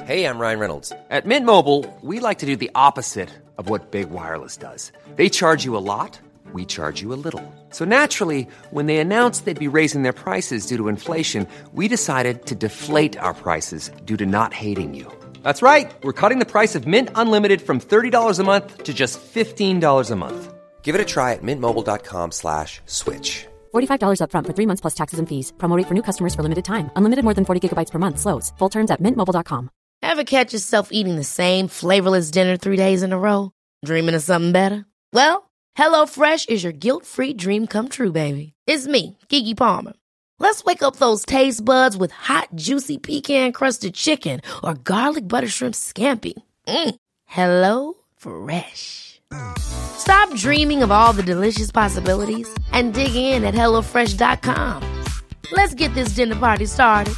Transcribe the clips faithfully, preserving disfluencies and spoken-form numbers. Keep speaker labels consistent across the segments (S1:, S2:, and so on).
S1: Hey, I'm Ryan Reynolds. At Mint Mobile, we like to do the opposite of what Big Wireless does. They charge you a lot, we charge you a little. So naturally, when they announced they'd be raising their prices due to inflation, we decided to deflate our prices due to not hating you. That's right. We're cutting the price of Mint Unlimited from thirty dollars a month to just fifteen dollars a month. Give it a try at mintmobile.com slash switch.
S2: forty-five dollars up front for three months plus taxes and fees. Promo rate for new customers for limited time. Unlimited more than forty gigabytes per month. Slows full terms at mint mobile dot com.
S3: Ever catch yourself eating the same flavorless dinner three days in a row? Dreaming of something better? Well, HelloFresh is your guilt-free dream come true, baby. It's me, Keke Palmer. Let's wake up those taste buds with hot, juicy pecan-crusted chicken or garlic butter shrimp scampi. Mm. Hello Fresh. Stop dreaming of all the delicious possibilities and dig in at hello fresh dot com. Let's get this dinner party started.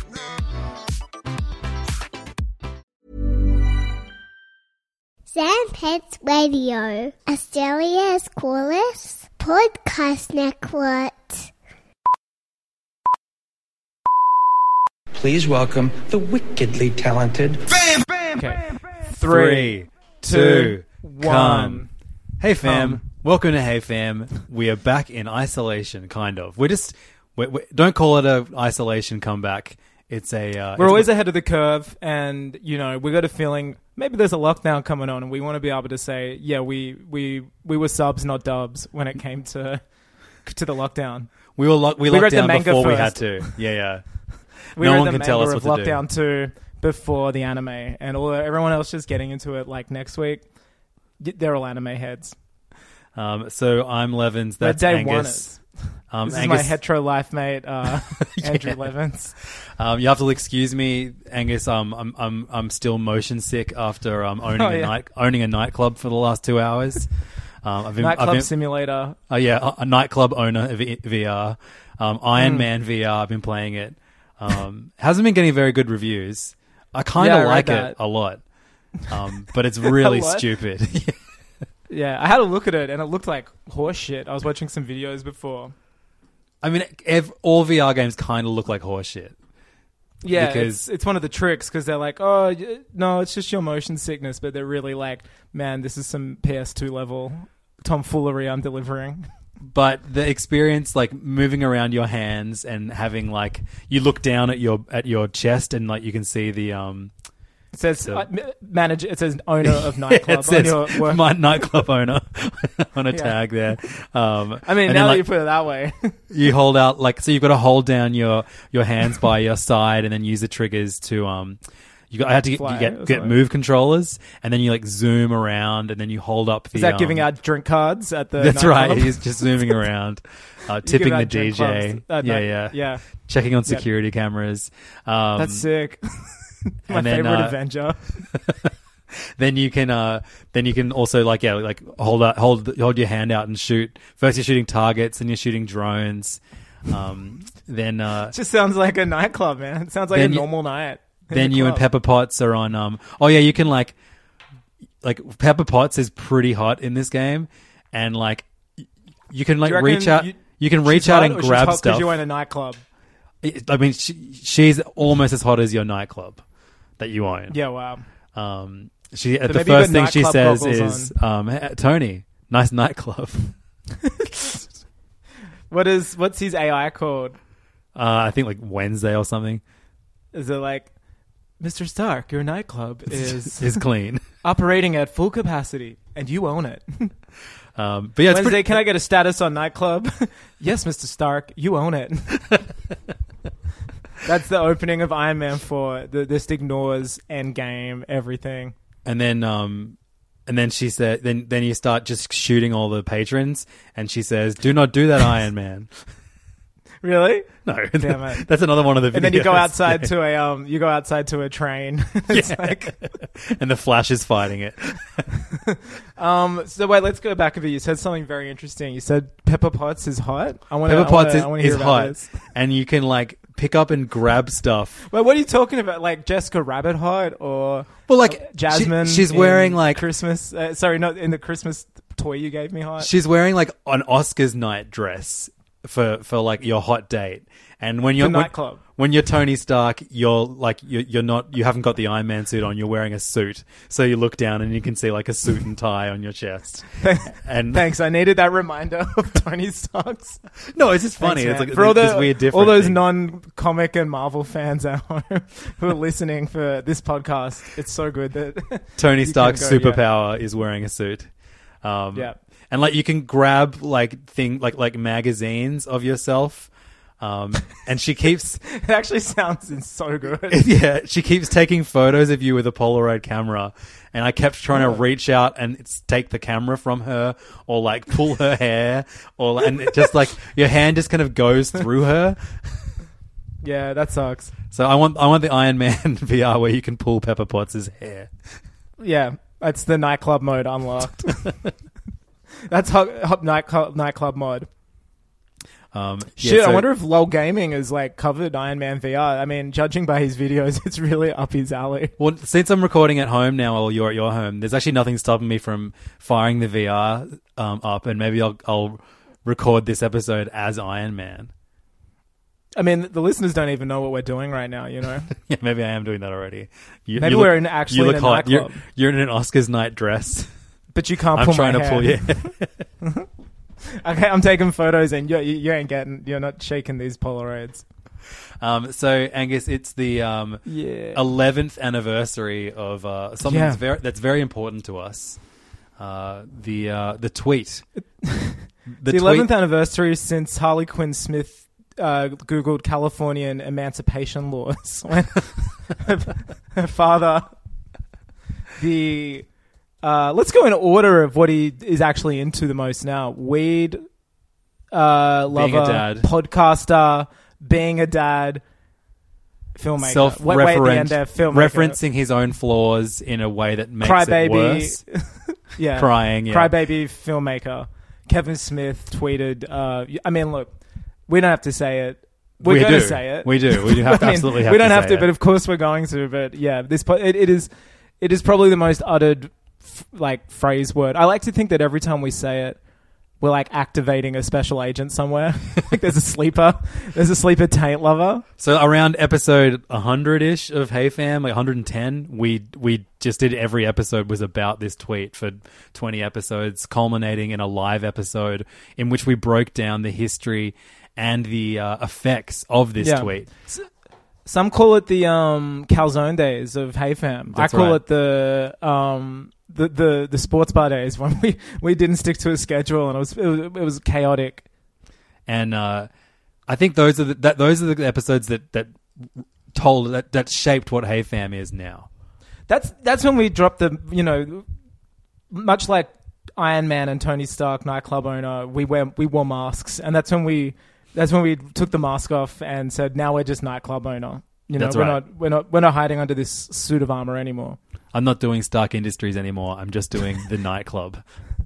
S4: Sam Pets Radio, Australia's coolest podcast network.
S5: Please welcome the wickedly talented...
S6: Bam, bam,
S7: Okay.
S6: bam, bam.
S7: Three, two,
S6: one.
S7: come. Hey fam,
S6: Um.
S7: welcome to Hey Fam. We are back in isolation, kind of. We're just we we don't call it a isolation comeback. It's a uh,
S6: We're
S7: it's-
S6: always ahead of the curve, and you know we got a feeling maybe there's a lockdown coming on, and we want to be able to say, yeah, we we we were subs, not dubs, when it came to to the lockdown.
S7: we were lock, we,
S6: we
S7: locked
S6: read the
S7: down
S6: manga
S7: before we had
S6: first.
S7: to. Yeah, yeah.
S6: We
S7: No
S6: read
S7: one
S6: the
S7: can tell
S6: manga
S7: us
S6: of
S7: what to do.
S6: Lockdown two before the anime, and all everyone else just getting into it like next week. y- They're all anime heads.
S7: Um, so I'm Levins.
S6: They're
S7: That's
S6: day
S7: Angus.
S6: oneers.
S7: Um,
S6: This
S7: Angus,
S6: is my hetero life mate, uh, Andrew Levins.
S7: Um, you have to excuse me, Angus. Um, I'm I'm I'm still motion sick after um, owning
S6: Oh,
S7: a
S6: yeah.
S7: night owning a nightclub for the last two hours. Um, I've been,
S6: Nightclub
S7: I've been,
S6: Simulator.
S7: Oh yeah, a, a nightclub owner of V- VR. Um, Iron
S6: Mm.
S7: Man V R. I've been playing it. Um, hasn't been getting very good reviews. I kind
S6: Yeah,
S7: of
S6: I read
S7: like
S6: that.
S7: it a lot, um, but it's really
S6: lot?
S7: stupid.
S6: Yeah, I had a look at it, and it looked like horse shit. I was watching some videos before.
S7: I mean, ev- all V R games kind of look like horseshit.
S6: Yeah,
S7: Because-
S6: it's, it's one of the tricks because they're like, oh, y- no, it's just your motion sickness. But they're really like, man, this is some P S two level tomfoolery I'm delivering.
S7: But the experience, like moving around your hands and having like you look down at your at your chest and like you can see the um.
S6: It says
S7: So-
S6: uh, m- manager. It says owner of nightclub.
S7: it says
S6: on your work.
S7: my nightclub owner on a
S6: Yeah.
S7: tag there. Um,
S6: I mean,
S7: and
S6: now
S7: then,
S6: that
S7: like,
S6: you put it that way,
S7: you hold out like so you've got to hold down your your hands by your side and then use the triggers to um you got I had to get
S6: Fly
S7: you
S6: or
S7: get, get
S6: something.
S7: move controllers and then you like zoom around and then you hold up the
S6: is that giving
S7: um,
S6: out drink cards at the?
S7: that's
S6: nightclub?
S7: right, he's just zooming around, uh,
S6: You
S7: tipping
S6: give
S7: the
S6: out drink
S7: D J,
S6: clubs at
S7: yeah,
S6: night-
S7: yeah
S6: yeah.
S7: checking on
S6: Yeah.
S7: security cameras. Um,
S6: That's sick. My
S7: and then,
S6: favorite
S7: uh,
S6: Avenger.
S7: then you can uh then you can also like yeah like hold out hold hold your hand out and shoot. First you're shooting targets and you're shooting drones. Um, then uh,
S6: It just sounds like a nightclub, man. It sounds like a
S7: Then you-
S6: normal night. in
S7: then
S6: the
S7: you and
S6: club.
S7: Pepper Potts are on. Um, oh yeah, you can like like Pepper Potts is pretty hot in this game, and like y- you can like
S6: Do you
S7: reach
S6: reckon
S7: out.
S6: you-
S7: You can
S6: she's
S7: reach out
S6: hot
S7: and
S6: or she's
S7: grab
S6: hot 'cause
S7: stuff.
S6: you own a nightclub.
S7: I mean, she, she's almost as hot as your nightclub that you own.
S6: Yeah, wow.
S7: Um, she
S6: So
S7: the
S6: maybe you
S7: first
S6: got
S7: thing she
S6: nightclub
S7: says
S6: goggles
S7: is, um, "Hey, Tony, nice nightclub."
S6: What is what's his A I called?
S7: Uh, I think like Wednesday or something
S6: Is it like, Mister Stark, your nightclub is
S7: is clean.
S6: operating at full capacity, and you own it.
S7: Um, but yeah, it's
S6: Wednesday,
S7: pretty,
S6: can I get a status on nightclub? Yes, Mister Stark, you own it. That's the opening of Iron Man four. The, this ignores Endgame, everything.
S7: and then um, and then she said, then then you start just shooting all the patrons, and she says, "Do not do that, Iron Man."
S6: Really?
S7: No,
S6: Damn it.
S7: that's another one of the videos.
S6: And then you go outside
S7: Yeah.
S6: to a um, you go outside to a train. It's
S7: Yeah.
S6: like,
S7: and the Flash is fighting it.
S6: um. So wait, let's go back a bit. You said something very interesting. You said Pepper Potts is hot. I want
S7: Pepper Potts is,
S6: I wanna
S7: is
S6: hear about
S7: hot,
S6: this.
S7: and you can like pick up and grab stuff.
S6: Wait, what are you talking about? Like Jessica Rabbit hot or
S7: Well, like
S6: Jasmine?
S7: she- she's
S6: in
S7: wearing like
S6: Christmas. Uh, sorry, not in the Christmas toy you gave me hot.
S7: she's wearing like an Oscars night dress for for like your hot date, and when you're
S6: The
S7: when,
S6: nightclub.
S7: when you're Tony Stark, you're like you're, you're not. You haven't got the Iron Man suit on. You're wearing a suit, so you look down and you can see like a suit and tie on your chest. And
S6: Thanks, I needed that reminder of Tony Stark's.
S7: no, it's just funny.
S6: Thanks,
S7: it's like
S6: for all
S7: this
S6: the,
S7: weird difference.
S6: all those non-comic and Marvel fans at home who are listening for this podcast. It's so good that
S7: Tony
S6: you
S7: Stark's
S6: can go, yeah.
S7: superpower is wearing a suit. Um,
S6: Yeah.
S7: And like you can grab like thing like like magazines of yourself. Um, and she keeps
S6: It actually sounds so good.
S7: yeah, she keeps taking photos of you with a Polaroid camera. And I kept trying to reach out and it's, take the camera from her or like pull her hair or and it just like your hand just kind of goes through her.
S6: Yeah, that sucks.
S7: So I want I want the Iron Man V R where you can pull Pepper Potts' hair.
S6: Yeah, it's the nightclub mode unlocked. That's hot, hot nightclub, nightclub mod.
S7: Um, yeah,
S6: Shit,
S7: so-
S6: I wonder if LOL Gaming has like covered Iron Man V R. I mean, judging by his videos, it's really up his alley.
S7: Well, since I'm recording at home now, while you're at your home, there's actually nothing stopping me from firing the V R um, up, and maybe I'll, I'll record this episode as Iron Man.
S6: I mean, the listeners don't even know what we're doing right now, you know?
S7: Yeah, maybe I am doing that already. You,
S6: Maybe
S7: you
S6: we're
S7: look,
S6: in actually
S7: you look
S6: in a
S7: hot. You're,
S6: nightclub.
S7: you're in an Oscars night dress.
S6: But you can't
S7: I'm
S6: pull
S7: trying
S6: my
S7: to
S6: hair.
S7: pull you.
S6: Okay, I'm taking photos and you, you, you ain't getting, you're not shaking these Polaroids.
S7: Um, so Angus, it's the um,
S6: Yeah.
S7: eleventh anniversary of uh, something
S6: Yeah.
S7: that's very that's very important to us. Uh, the uh, the tweet.
S6: The, the eleventh anniversary since Harley Quinn Smith uh, Googled Californian emancipation laws. When her, her father, the... Uh, let's go in order of what he is actually into the most now. Weed, uh, lover,
S7: Being a dad.
S6: podcaster, being a dad, filmmaker. Wait, wait, at the end there, filmmaker.
S7: referencing his own flaws in a way that makes
S6: Crybaby.
S7: it worse.
S6: Yeah.
S7: Crying, yeah.
S6: Crybaby filmmaker. Kevin Smith tweeted, uh, I mean, look, we don't have to say it. We're
S7: We
S6: going to
S7: do.
S6: say it.
S7: We do. We do have to
S6: I mean,
S7: absolutely have
S6: We don't
S7: to
S6: have
S7: say
S6: to,
S7: it.
S6: but of course we're going to. But yeah, this po- it, it is it is probably the most uttered f- like phrase word. I like to think that every time we say it, we're like activating a special agent somewhere. Like there's a sleeper. There's a sleeper taint lover.
S7: So around episode one hundred-ish of Hey Fam, like one hundred ten, we we just did every episode was about this tweet for twenty episodes, culminating in a live episode in which we broke down the history and the uh, effects of this
S6: Yeah.
S7: tweet.
S6: Some call it the um, calzone days of Hey Fam.
S7: That's
S6: I call
S7: right.
S6: it the um, the, the the sports bar days when we, we didn't stick to a schedule and it was it was, it was chaotic.
S7: And uh, I think those are the, that those are the episodes that that told that that shaped what Hey Fam is now.
S6: That's that's when we dropped the, you know, much like Iron Man and Tony Stark, nightclub owner, we wear we wore masks, and that's when we that's when we took the mask off and said, now we're just nightclub owner. You know,
S7: That's
S6: we're
S7: right.
S6: not we're not we're not hiding under this suit of armor anymore.
S7: I'm not doing Stark Industries anymore. I'm just doing the nightclub.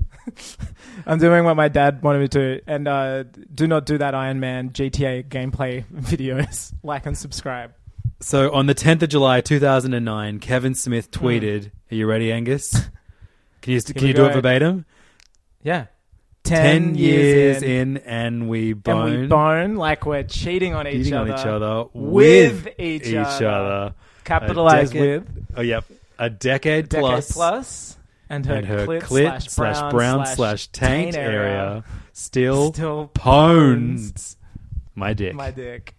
S6: I'm doing what my dad wanted me to, and uh, do not do that Iron Man G T A gameplay videos. Like and subscribe.
S7: So on the tenth of July, two thousand nine, Kevin Smith tweeted, "Are you ready, Angus? Can you can
S6: we
S7: you do
S6: go.
S7: it verbatim?
S6: Yeah,
S7: Ten, years in, and we bone,
S6: and we bone like we're cheating on each
S7: cheating
S6: other,
S7: on each other
S6: with,
S7: with
S6: each,
S7: each
S6: other.
S7: other.
S6: Capitalized
S7: A decade-
S6: with
S7: Oh, yep, a decade,
S6: decade
S7: plus,
S6: plus, and her,
S7: and her
S6: clit,
S7: clit
S6: slash brown,
S7: brown
S6: slash
S7: slash taint area still,
S6: still
S7: pones my dick.
S6: my dick.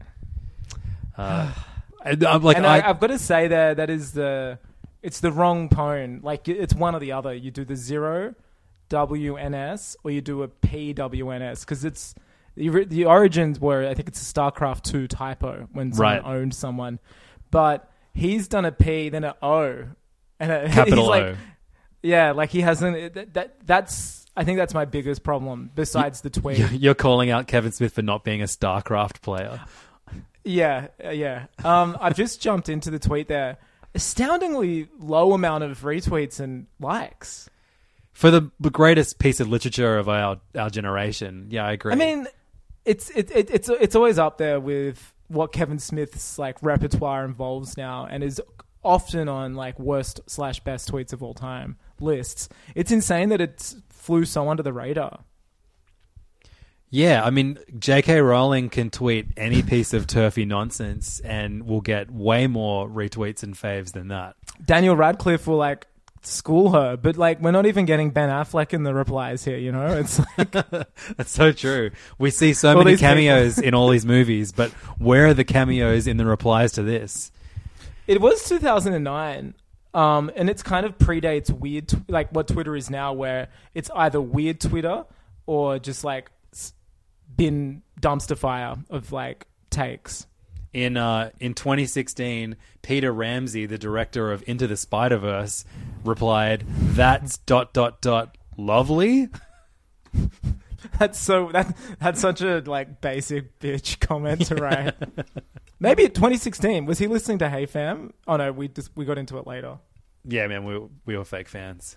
S7: Uh, I, I'm like
S6: and
S7: I,
S6: I, I've got to say there that is the it's the wrong pone. Like it's one or the other. You do the zero W N S or you do a P W N S because it's the, ori- the origins were I think it's a StarCraft two typo when someone
S7: Right.
S6: owned someone, but he's done a P then an O and a,
S7: Capital
S6: he's like,
S7: O.
S6: Yeah, like he hasn't. That, that that's I think that's my biggest problem besides the tweet.
S7: You're- You're calling out Kevin Smith for not being a StarCraft player.
S6: Yeah, uh, yeah. Um, I've just jumped into the tweet there. Astoundingly low amount of retweets and likes.
S7: For the the greatest piece of literature of our, our generation. Yeah, I agree.
S6: I mean, it's it, it, it's it's always up there with what Kevin Smith's like repertoire involves now, and is often on like worst slash best tweets of all time lists. It's insane that it flew so under the radar.
S7: Yeah, I mean, J K Rowling can tweet any piece of turfy nonsense and will get way more retweets and faves than that.
S6: Daniel Radcliffe will like school her, but like we're not even getting Ben Affleck in the replies here, you know? It's like
S7: That's so true. We see so
S6: All
S7: many
S6: these
S7: cameos in all these movies, but where are the cameos in the replies to this?
S6: It was two thousand nine, um, and it's kind of predates weird, tw- like what Twitter is now, where it's either weird Twitter or just like s- bin dumpster fire of like takes.
S7: In uh, in twenty sixteen, Peter Ramsey, the director of Into the Spider-Verse, replied, "That's dot dot dot lovely."
S6: That's so that that's such a like basic bitch comment to write. Maybe twenty sixteen was he listening to Hey Fam? Oh no, we just we got into it later.
S7: Yeah, man, we we were fake fans.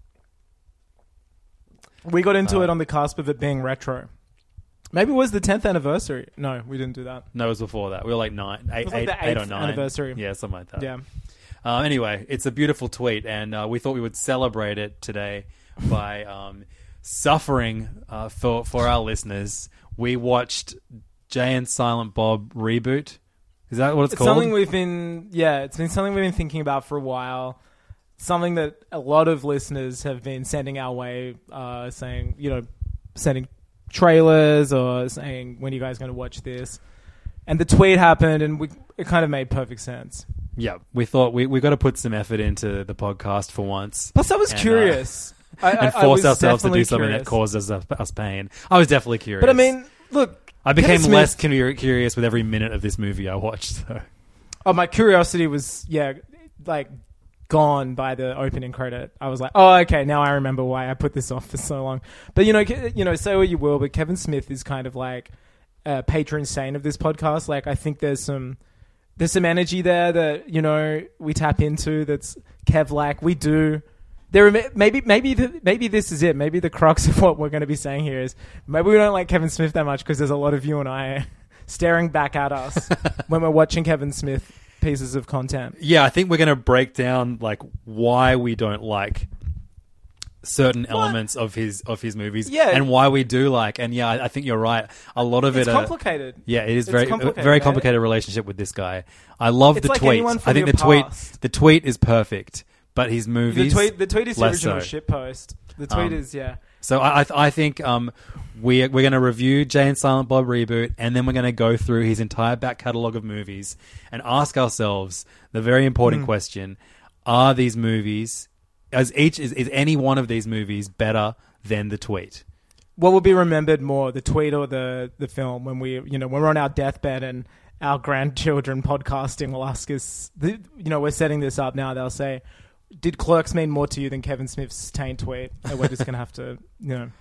S6: We got into
S7: Uh,
S6: it on the cusp of it being retro. Maybe it was the tenth anniversary. No, we didn't do that.
S7: No, it was before that. We were like nine, eight,
S6: was like
S7: eight,
S6: the
S7: eight or
S6: eighth
S7: nine
S6: anniversary.
S7: Yeah, something like that.
S6: Yeah.
S7: Uh, anyway, it's a beautiful tweet, and uh, we thought we would celebrate it today by um, suffering uh, for for our listeners. We watched Jay and Silent Bob reboot. Is that what it's,
S6: It's
S7: called?
S6: something we've been, yeah, it's been something we've been thinking about for a while. Something that a lot of listeners have been sending our way, uh, saying, you know, sending trailers or saying, when are you guys going to watch this? And the tweet happened, and we, it kind of made perfect sense.
S7: Yeah, we thought we we got to put some effort into the podcast for once.
S6: Plus, I was
S7: And, uh,
S6: curious. I, I,
S7: and
S6: I
S7: force
S6: was
S7: ourselves to do
S6: definitely
S7: something
S6: curious.
S7: that causes us, us pain. I was definitely curious.
S6: But I mean, look,
S7: I became
S6: Kevin Smith-
S7: less curi- curious with every minute of this movie I watched. So.
S6: Oh, my curiosity was, yeah, like gone by the opening credit. I was like, oh, okay, now I remember why I put this off for so long. But you know, Ke- you know, say what you will, but Kevin Smith is kind of like a patron saint of this podcast. Like, I think there's some there's some energy there that, you know, we tap into. That's Kev-like. We do. There are, maybe maybe the, maybe this is it. Maybe the crux of what we're going to be saying here is maybe we don't like Kevin Smith that much because there's a lot of you and I staring back at us when we're watching Kevin Smith pieces of content.
S7: Yeah, I think we're going to break down like why we don't like certain
S6: What?
S7: elements of his of his movies,
S6: Yeah.
S7: and why we do like. And yeah, I, I think you're right. A lot of
S6: It's
S7: it,
S6: complicated.
S7: Uh, yeah, it is
S6: It's
S7: very
S6: complicated,
S7: very
S6: man.
S7: complicated relationship with this guy. I love
S6: It's
S7: the
S6: like
S7: tweet.
S6: anyone from
S7: I think
S6: your
S7: the tweet
S6: past.
S7: the tweet is perfect, but his
S6: The
S7: movies
S6: tweet, the tweet is the
S7: less
S6: original
S7: so.
S6: shitpost. The tweet
S7: Um,
S6: is, yeah.
S7: So I, I, I think um, we, we're going to review Jay and Silent Bob reboot, and then we're going to go through his entire back catalogue of movies and ask ourselves the very important question: are these movies, as each is, is any one of these movies better than the tweet?
S6: What will be remembered more, the tweet or the, the film, when we, you know, when we're on our deathbed and our grandchildren podcasting will ask us, the, you know, we're setting this up now, they'll say, did Clerks mean more to you than Kevin Smith's taint tweet? And we're just going to have to, you know.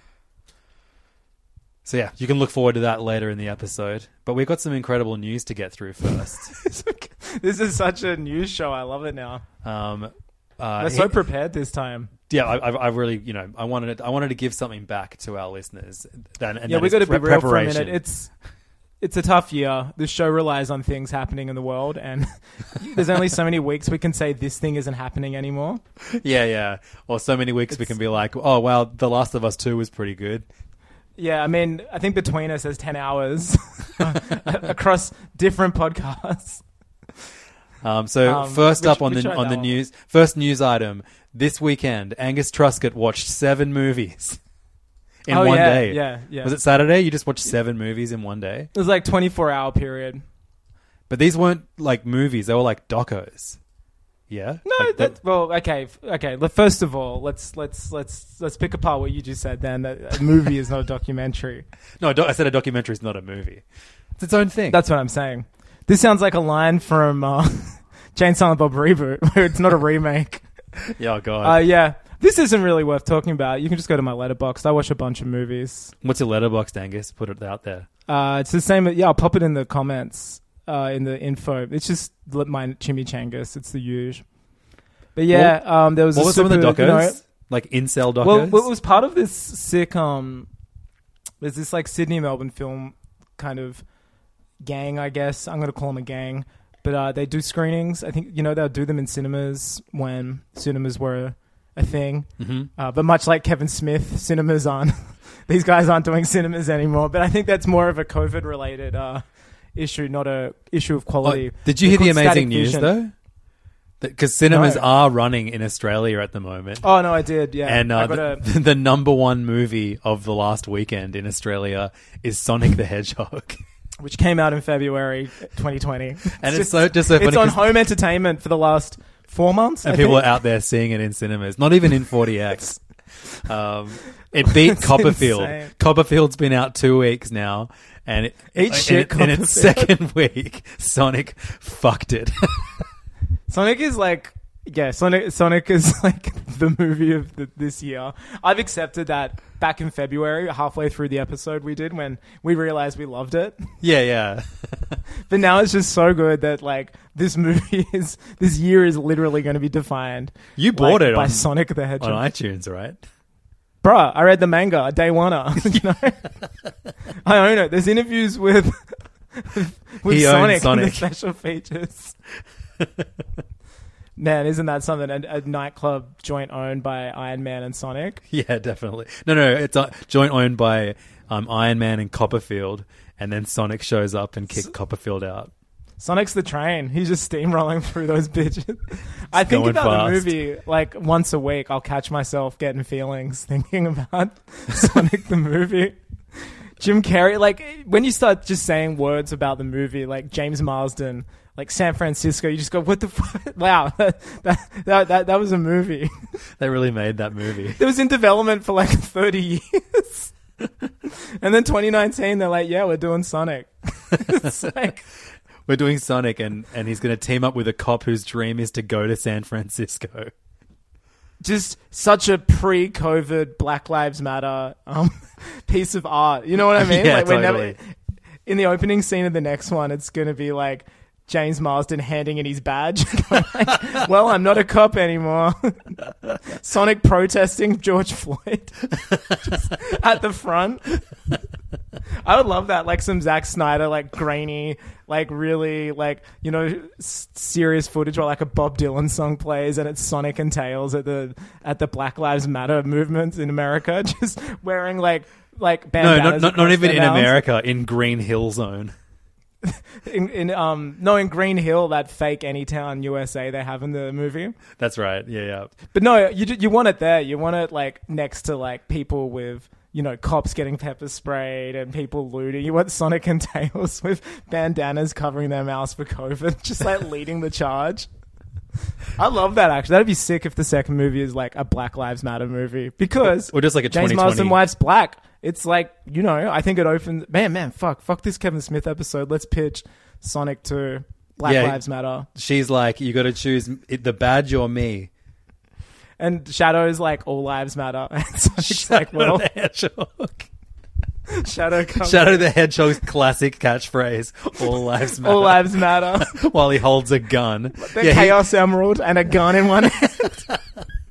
S7: So yeah, you can look forward to that later in the episode. But we've got some incredible news to get through first.
S6: This is such a news show. I love it now.
S7: um, uh,
S6: We're so
S7: he-
S6: prepared this time.
S7: yeah, I, I, I really, you know, I wanted, I wanted to give something back to our listeners. That, and
S6: Yeah,
S7: that
S6: we
S7: is
S6: got to be
S7: pre-
S6: real for a
S7: preparation.
S6: minute. It's it's a tough year. This show relies on things happening in the world, and there's only so many weeks we can say this thing isn't happening anymore.
S7: Yeah, yeah. Or so many weeks we can be like, oh, wow, The Last of Us two was pretty good.
S6: Yeah, I mean, I think between us there's ten hours across different podcasts.
S7: Um, so
S6: Um,
S7: first
S6: which-
S7: up on
S6: which
S7: the
S6: I
S7: on the
S6: know.
S7: news, first news item this weekend, Angus Truscott watched seven movies in
S6: Oh,
S7: one
S6: yeah,
S7: day.
S6: yeah, yeah.
S7: Was it Saturday? You just watched seven movies in one day,
S6: It was like twenty-four hour period.
S7: but these weren't like movies; they were like docos. Yeah.
S6: No,
S7: Like,
S6: that, well, okay, f- okay. le- First of all, let's let's let's let's pick apart what you just said. Then that a movie is not a documentary.
S7: no, do- I said a documentary is not a movie; it's its own thing.
S6: That's what I'm saying. This sounds like a line from uh, Jay and Silent Bob reboot, where it's not a remake.
S7: yeah, oh god.
S6: Uh, yeah, this isn't really worth talking about. You can just go to my Letterboxd. I watch a bunch of movies.
S7: What's your letterbox, Angus? Put it out there.
S6: Uh, it's the same. Yeah, I'll pop it in the comments, uh, in the info. It's just li- my chimichangas. It's the usual. But yeah, um, there was
S7: What
S6: a
S7: were some of the
S6: super,
S7: docos?
S6: you know,
S7: like incel docos?
S6: well, well, it was part of this sick. Um, there's this like Sydney Melbourne film kind of gang, I guess. I'm gonna call them a gang, but uh, they do screenings. I think you know they'll do them in cinemas when cinemas were a thing.
S7: Mm-hmm.
S6: Uh, but much like Kevin Smith, cinemas aren't. These guys aren't doing cinemas anymore. But I think that's more of a COVID related uh, issue, not a issue of quality.
S7: Oh, did you
S6: They're
S7: hear the
S6: called
S7: amazing
S6: Static
S7: news
S6: Vision.
S7: though? Because cinemas
S6: No.
S7: are running in Australia at the moment.
S6: Oh no, I did. Yeah,
S7: And
S6: I
S7: uh,
S6: got
S7: the,
S6: a,
S7: the number one movie of the last weekend in Australia is Sonic the Hedgehog.
S6: which came out in February twenty twenty.
S7: And it's so- just so funny
S6: It's on
S7: 'cause-
S6: home entertainment for the last four months.
S7: And
S6: I
S7: people
S6: think.
S7: are out there seeing it in cinemas, not even in forty X. Um, it beat
S6: That's
S7: Copperfield.
S6: insane.
S7: Copperfield's been out two weeks now, and it,
S6: Eat
S7: in
S6: shit,
S7: it- in its
S6: Copperfield.
S7: second week, Sonic fucked it.
S6: Sonic is like, yeah, Sonic. Sonic is like the movie of the, this year. I've accepted that back in February, halfway through the episode we did, when we realized we loved it.
S7: yeah, yeah.
S6: But now it's just so good that like this movie is this year is literally going to be defined.
S7: You bought
S6: like,
S7: it
S6: by
S7: on,
S6: Sonic the Hedgehog.
S7: on iTunes, right?
S6: Bruh, I read the manga, day one-er, you know? I own it. There's interviews with with
S7: He owns
S6: Sonic, and the
S7: Sonic.
S6: special features. Man, isn't that something? A, a nightclub joint owned by Iron Man and Sonic.
S7: Yeah, definitely. No, no, it's a joint owned by um, Iron Man and Copperfield, and then Sonic shows up and kicks Copperfield out.
S6: Sonic's the train. He's just steamrolling through those bitches. I think
S7: going
S6: about the
S7: fast.
S6: movie like once a week. I'll catch myself getting feelings thinking about Sonic the movie. Jim Carrey, like when you start just saying words about the movie, like James Marsden, like San Francisco, you just go, "What the fuck?" Wow, that that that, that was a movie.
S7: They really made that movie.
S6: It was in development for like thirty years, and then twenty nineteen, they're like, "Yeah, we're doing Sonic." It's like.
S7: We're doing Sonic, and, and he's going to team up with a cop whose dream is to go to San Francisco.
S6: Just such a pre-COVID Black Lives Matter um, piece of art. You know what I mean?
S7: Yeah,
S6: like we're
S7: totally.
S6: never in the opening scene of the next one. It's going to be like James Marsden handing in his badge. Going like, well, I'm not a cop anymore. Sonic protesting George Floyd just at the front. I would love that, like some Zack Snyder, like grainy, like really, like, you know, s- serious footage where like a Bob Dylan song plays and it's Sonic and Tails at the at the Black Lives Matter movement in America, just wearing like like
S7: No,
S6: bandanas.
S7: not, not, not
S6: across
S7: even
S6: their
S7: in
S6: mouths.
S7: America, in Green Hill Zone.
S6: In, in um no, in Green Hill, that fake Anytown U S A they have in the movie.
S7: That's right. Yeah, yeah.
S6: But no, you you want it there. You want it like next to like people with, you know, cops getting pepper sprayed and people looting. You want Sonic and Tails with bandanas covering their mouths for COVID, just like leading the charge. I love that, actually. That'd be sick if the second movie is like a Black Lives Matter movie, because
S7: Or just like a
S6: James
S7: twenty
S6: Marsden
S7: twenty.
S6: wife's black. It's like, you know, I think it opens. Man, man, fuck, fuck this Kevin Smith episode. Let's pitch Sonic to Black
S7: Yeah.
S6: Lives Matter.
S7: She's like, you got to choose it- the badge or me.
S6: And Shadow's like, all lives matter. And Sonic's like, well,
S7: the Hedgehog.
S6: Shadow comes.
S7: Shadow the Hedgehog's classic catchphrase, all lives matter.
S6: All lives matter.
S7: While he holds a gun.
S6: The
S7: Yeah, he-
S6: Chaos Emerald and a gun in one hand.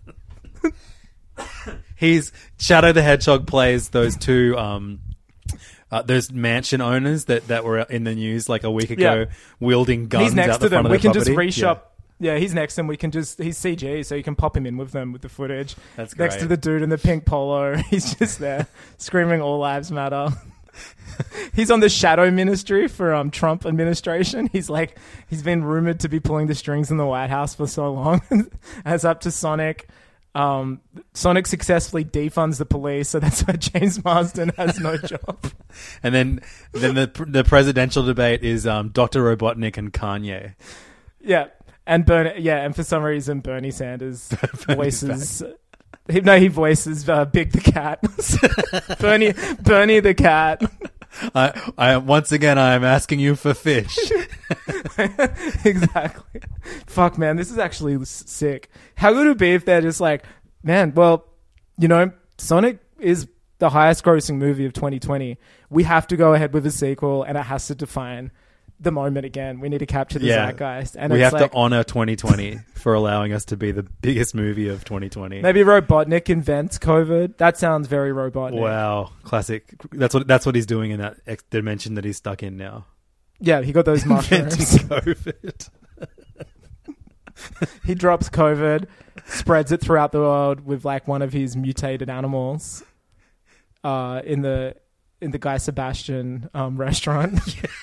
S7: He's Shadow the Hedgehog plays those two um uh, those mansion owners that, that were in the news like a week ago,
S6: Yeah.
S7: wielding guns
S6: He's next
S7: out the
S6: to them.
S7: front of
S6: We
S7: their
S6: can just
S7: property.
S6: reshop. Yeah. he's next to him. We can just, he's C G, so you can pop him in with them with the footage.
S7: That's
S6: Next
S7: great.
S6: to the dude in the pink polo. He's just there screaming, all lives matter. He's on the shadow ministry for um Trump administration. He's like, he's been rumored to be pulling the strings in the White House for so long. And it's up to Sonic. Um, Sonic successfully defunds the police, so that's why James Marsden has no job.
S7: And then then the the presidential debate is um Doctor Robotnik and Kanye.
S6: Yeah, and Bernie. Yeah, and for some reason Bernie Sanders voices. He, no, he voices uh, Big the cat. Bernie, Bernie the cat.
S7: I I once again I am asking you for fish.
S6: Exactly. Fuck, man, this is actually s- sick. How good would it be if they're just like, man, well, you know, Sonic is the highest grossing movie of twenty twenty. We have to go ahead with a sequel, and it has to define the moment again. We need to capture the
S7: Yeah.
S6: zeitgeist. And
S7: We
S6: it's
S7: have
S6: like,
S7: to honor twenty twenty for allowing us to be the biggest movie of twenty twenty.
S6: maybe Robotnik invents COVID. That sounds very Robotnik.
S7: Wow, classic. That's what that's what he's doing in that ex- dimension that he's stuck in now.
S6: Yeah, he got those
S7: Inventing
S6: mushrooms.
S7: COVID.
S6: he drops COVID, spreads it throughout the world with like one of his mutated animals uh, in the in the Guy Sebastian um, restaurant.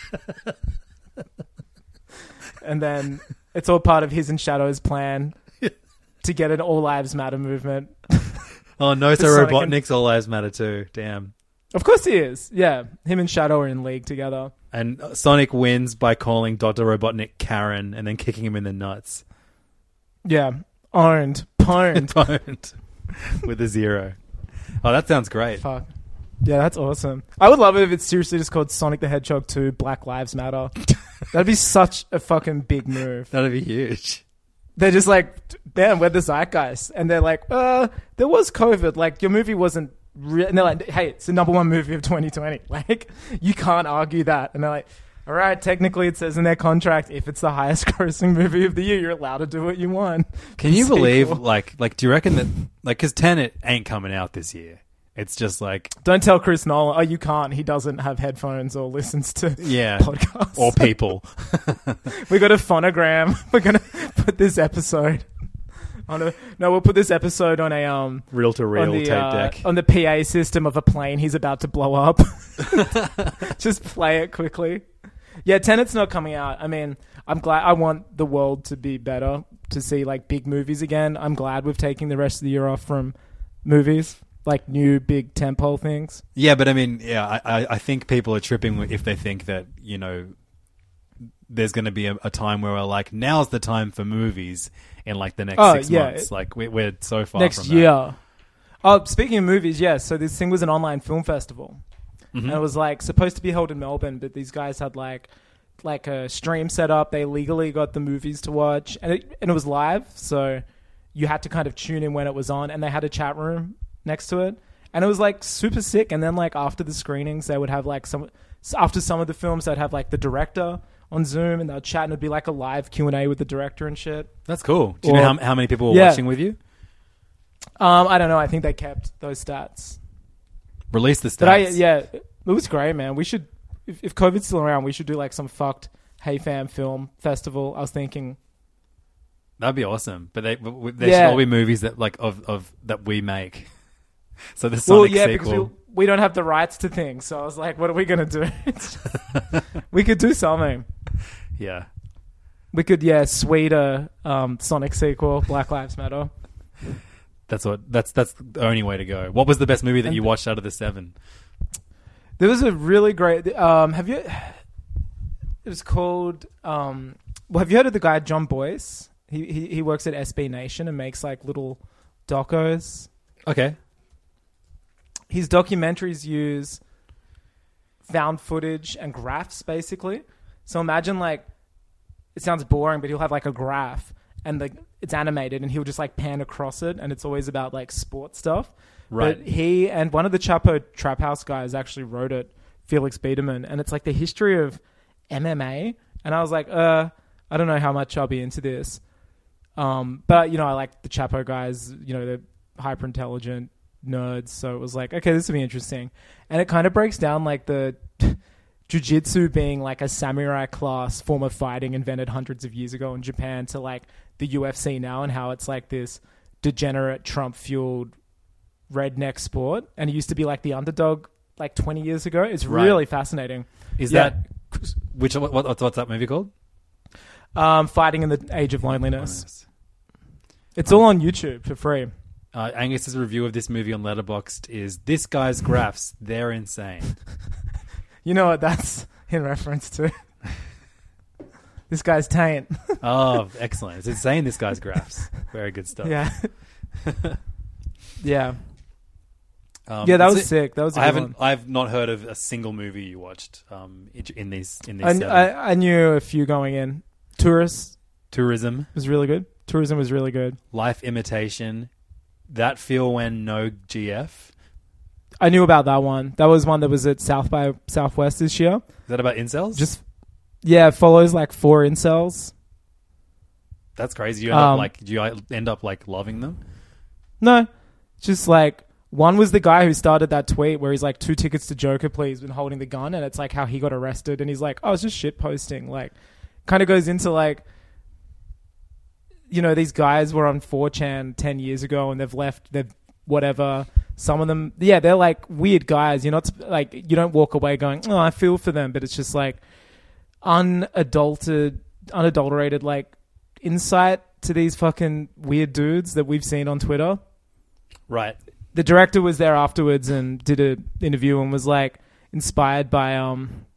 S6: And then it's all part of his and Shadow's plan to get an All Lives Matter movement.
S7: Oh, no, so
S6: Sonic
S7: Robotnik's All Lives Matter too. Damn.
S6: Of course he is. Yeah. Him and Shadow are in league together.
S7: And Sonic wins by calling Doctor Robotnik Karen and then kicking him in the nuts.
S6: Yeah. Owned. Pwned.
S7: Pwned. With a zero. Oh, that sounds great.
S6: Fuck. Yeah, that's awesome. I would love it if it's seriously just called Sonic the Hedgehog two Black Lives Matter. That'd be such a fucking big move.
S7: That'd be huge.
S6: They're just like, damn, we're the zeitgeist. And they're like, uh, there was COVID. Like, your movie wasn't real. And they're like, hey, it's the number one movie of twenty twenty. Like, you can't argue that. And they're like, all right, technically it says in their contract, if it's the highest grossing movie of the year, you're allowed to do what you want.
S7: Can you
S6: Sequel.
S7: believe, like, like, do you reckon that, like, because Tenet ain't coming out this year. It's just like...
S6: Don't tell Chris Nolan. Oh, you can't. He doesn't have headphones or listens to
S7: yeah,
S6: podcasts.
S7: Or people.
S6: We got a phonogram. We're going to put this episode on a... No, we'll put this episode on a... um
S7: Reel-to-reel
S6: the,
S7: tape
S6: uh,
S7: deck.
S6: On the P A system of a plane he's about to blow up. Just play it quickly. Yeah, Tenet's not coming out. I mean, I'm glad... I want the world to be better, to see, like, big movies again. I'm glad we're taking the rest of the year off from movies. Like new big tentpole things. Yeah,
S7: but I mean, yeah, I, I think people are tripping if they think that, you know, there's going to be a, a time where we're like, now's the time for movies in like the next
S6: oh,
S7: six
S6: yeah.
S7: months. Like we, we're so far
S6: next
S7: from
S6: year.
S7: that.
S6: Oh, speaking of movies, yes. So this thing was an online film festival, mm-hmm. and it was like supposed to be held in Melbourne, but these guys had like like a stream set up. They legally got the movies to watch, and it and it was live, so you had to kind of tune in when it was on, and they had a chat room next to it, and it was like super sick. And then like after the screenings, they would have like some after some of the films, they'd have like the director on Zoom, and they'd chat, and it'd be like a live Q and A with the director and shit.
S7: That's cool. Do you
S6: or,
S7: know how, how many people were
S6: yeah.
S7: watching with you?
S6: Um, I don't know. I think they kept those stats.
S7: Release the stats.
S6: But I, yeah, it was great, man. We should, if, if COVID's still around, we should do like some fucked Hey Fam film festival. I was thinking.
S7: That'd be awesome. But they, there
S6: yeah.
S7: should all be movies that like of, of that we make. So the Sonic
S6: well, yeah,
S7: sequel.
S6: because we, we don't have the rights to things. So I was like, what are we going to do? We could do something.
S7: Yeah.
S6: We could, yeah, sweet a um, Sonic sequel, Black Lives Matter.
S7: That's what. That's that's the only way to go. What was the best movie that you watched out of the seven?
S6: There was a really great... Um, have you... It was called... Um, well, have you heard of the guy John Boyce? He, he, he works at S B Nation and makes like little docos.
S7: Okay.
S6: His documentaries use found footage and graphs, basically. So imagine, like, it sounds boring, but he'll have, like, a graph, and the, it's animated, and he'll just, like, pan across it, and it's always about, like, sports stuff.
S7: Right.
S6: But he and one of the Chapo Trap House guys actually wrote it, Felix Biederman, and it's, like, the history of M M A. And I was like, uh, I don't know how much I'll be into this. Um, but, you know, I like the Chapo guys, you know, they're hyper-intelligent nerds, so it was like, okay, this will be interesting. And it kind of breaks down like the jiu-jitsu being like a samurai class form of fighting invented hundreds of years ago in Japan to like the U F C now, and how it's like this degenerate Trump-fueled redneck sport, and it used to be like the underdog like twenty years ago. It's
S7: right.
S6: really fascinating.
S7: Is
S6: yeah.
S7: that which what, what's what's that movie called?
S6: Um, Fighting in the Age of Loneliness. It's um, all on YouTube for free.
S7: Uh, Angus's review of this movie on Letterboxd is, this guy's graphs, they're insane.
S6: You know what that's in reference to? This guy's taint.
S7: Oh, excellent. It's insane, this guy's graphs. Very good stuff.
S6: Yeah. yeah.
S7: Um,
S6: yeah, that was
S7: it.
S6: sick. That was a
S7: I
S6: good
S7: haven't,
S6: one.
S7: I've not heard of a single movie you watched um, in these in these
S6: I,
S7: seven.
S6: I, I knew a few going in. Tourist
S7: Tourism
S6: was really good. Tourism was really good.
S7: Life Imitation. That Feel When No G F.
S6: I knew about that one. That was one that was at South by Southwest this year.
S7: Is that about incels?
S6: Just yeah, it follows like four incels.
S7: That's crazy. You end
S6: um,
S7: up like do you end up like loving them?
S6: No, just like one was the guy who started that tweet where he's like, two tickets to Joker, please, when holding the gun, and it's like how he got arrested, and he's like, oh, it's just shit posting. Like, kind of goes into like you know, these guys were on four chan ten years ago and they've left, they've whatever. Some of them, yeah, they're like weird guys. You're not like, you don't walk away going, oh, I feel for them, but it's just like unadulterated, unadulterated like insight to these fucking weird dudes that we've seen on Twitter.
S7: Right.
S6: The director was there afterwards and did an interview and was like inspired by um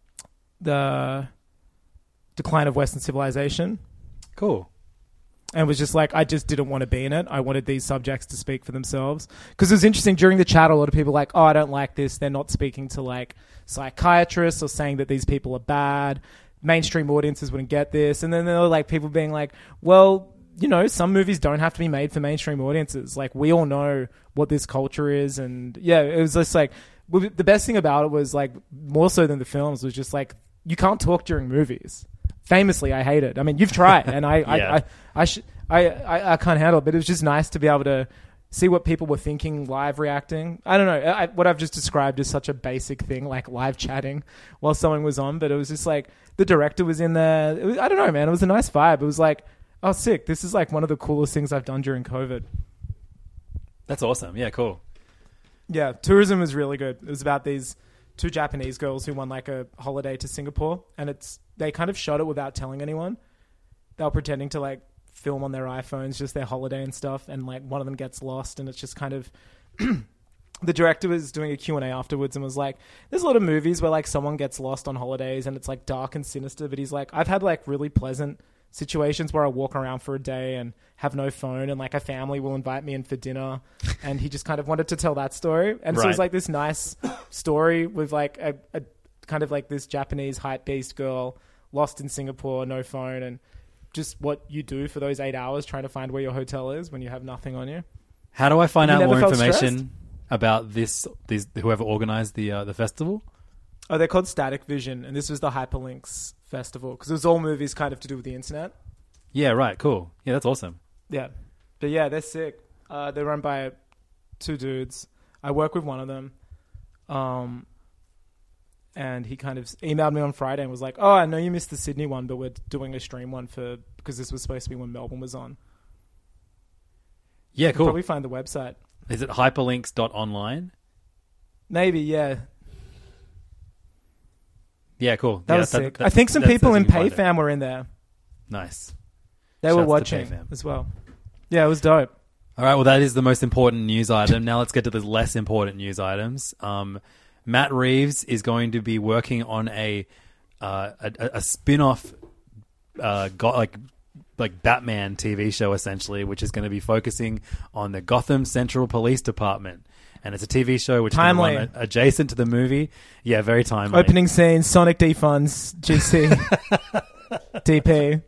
S6: the decline of Western civilization.
S7: Cool.
S6: And was just like, I just didn't want to be in it. I wanted these subjects to speak for themselves. Because it was interesting, during the chat, a lot of people were like, oh, I don't like this. They're not speaking to like psychiatrists or saying that these people are bad. Mainstream audiences wouldn't get this. And then there were like people being like, well, you know, some movies don't have to be made for mainstream audiences. Like, we all know what this culture is. And yeah, it was just like, the best thing about it was like, more so than the films, was just like, you can't talk during movies. Famously, I hate it. I mean, you've tried, and I,
S7: yeah.
S6: I, I, I, sh- I, I, I can't handle it. But it was just nice to be able to see what people were thinking, live reacting. I don't know. I, what I've just described is such a basic thing, like live chatting while someone was on. But it was just like the director was in there. It was, I don't know, man. It was a nice vibe. It was like, oh, sick. This is like one of the coolest things I've done during COVID.
S7: That's awesome. Yeah, cool.
S6: Yeah, tourism was really good. It was about these two Japanese girls who won like a holiday to Singapore, and it's they kind of shot it without telling anyone. They were pretending to like film on their iPhones just their holiday and stuff, and like one of them gets lost, and it's just kind of the director was doing a Q and A afterwards and was like, there's a lot of movies where like someone gets lost on holidays and it's like dark and sinister, but he's like, I've had like really pleasant situations where I walk around for a day and have no phone, and like a family will invite me in for dinner, and he just kind of wanted to tell that story. And
S7: right.
S6: so it's like this nice story with like a, a kind of like this Japanese hype beast girl lost in Singapore, no phone, and just what you do for those eight hours trying to find where your hotel is when you have nothing on you.
S7: How do I find
S6: You
S7: out
S6: never
S7: more
S6: felt
S7: information
S6: stressed?
S7: about this? These whoever organized the uh, the festival?
S6: Oh, they're called Static Vision, and this was the Hyperlinks Festival because it was all movies kind of to do with the internet.
S7: Yeah, right. Cool. Yeah, that's awesome.
S6: Yeah, but yeah, they're sick. Uh, they're run by two dudes. I work with one of them, um, and he kind of emailed me on Friday and was like, "Oh, I know you missed the Sydney one, but we're doing a stream one for because this was supposed to be when Melbourne was on."
S7: Yeah,
S6: You can
S7: cool.
S6: probably find the website.
S7: Is it hyperlinks dot online?
S6: Maybe, yeah.
S7: Yeah, cool.
S6: That
S7: yeah,
S6: was sick. I think some people in PayFam were in there.
S7: Nice.
S6: They
S7: Shouts
S6: were
S7: to
S6: watching
S7: PayFam.
S6: as well. Yeah, it was dope.
S7: All right, well, that is the most important news item. Now let's get to the less important news items. Um, Matt Reeves is going to be working on a uh, a, a spin-off, uh, go- like like Batman T V show, essentially, which is going to be focusing on the Gotham Central Police Department. And it's a T V show which is going to
S6: Timely.
S7: run a- adjacent to the movie. Yeah, very timely.
S6: Opening scene, Sonic Defunds, G C, D P.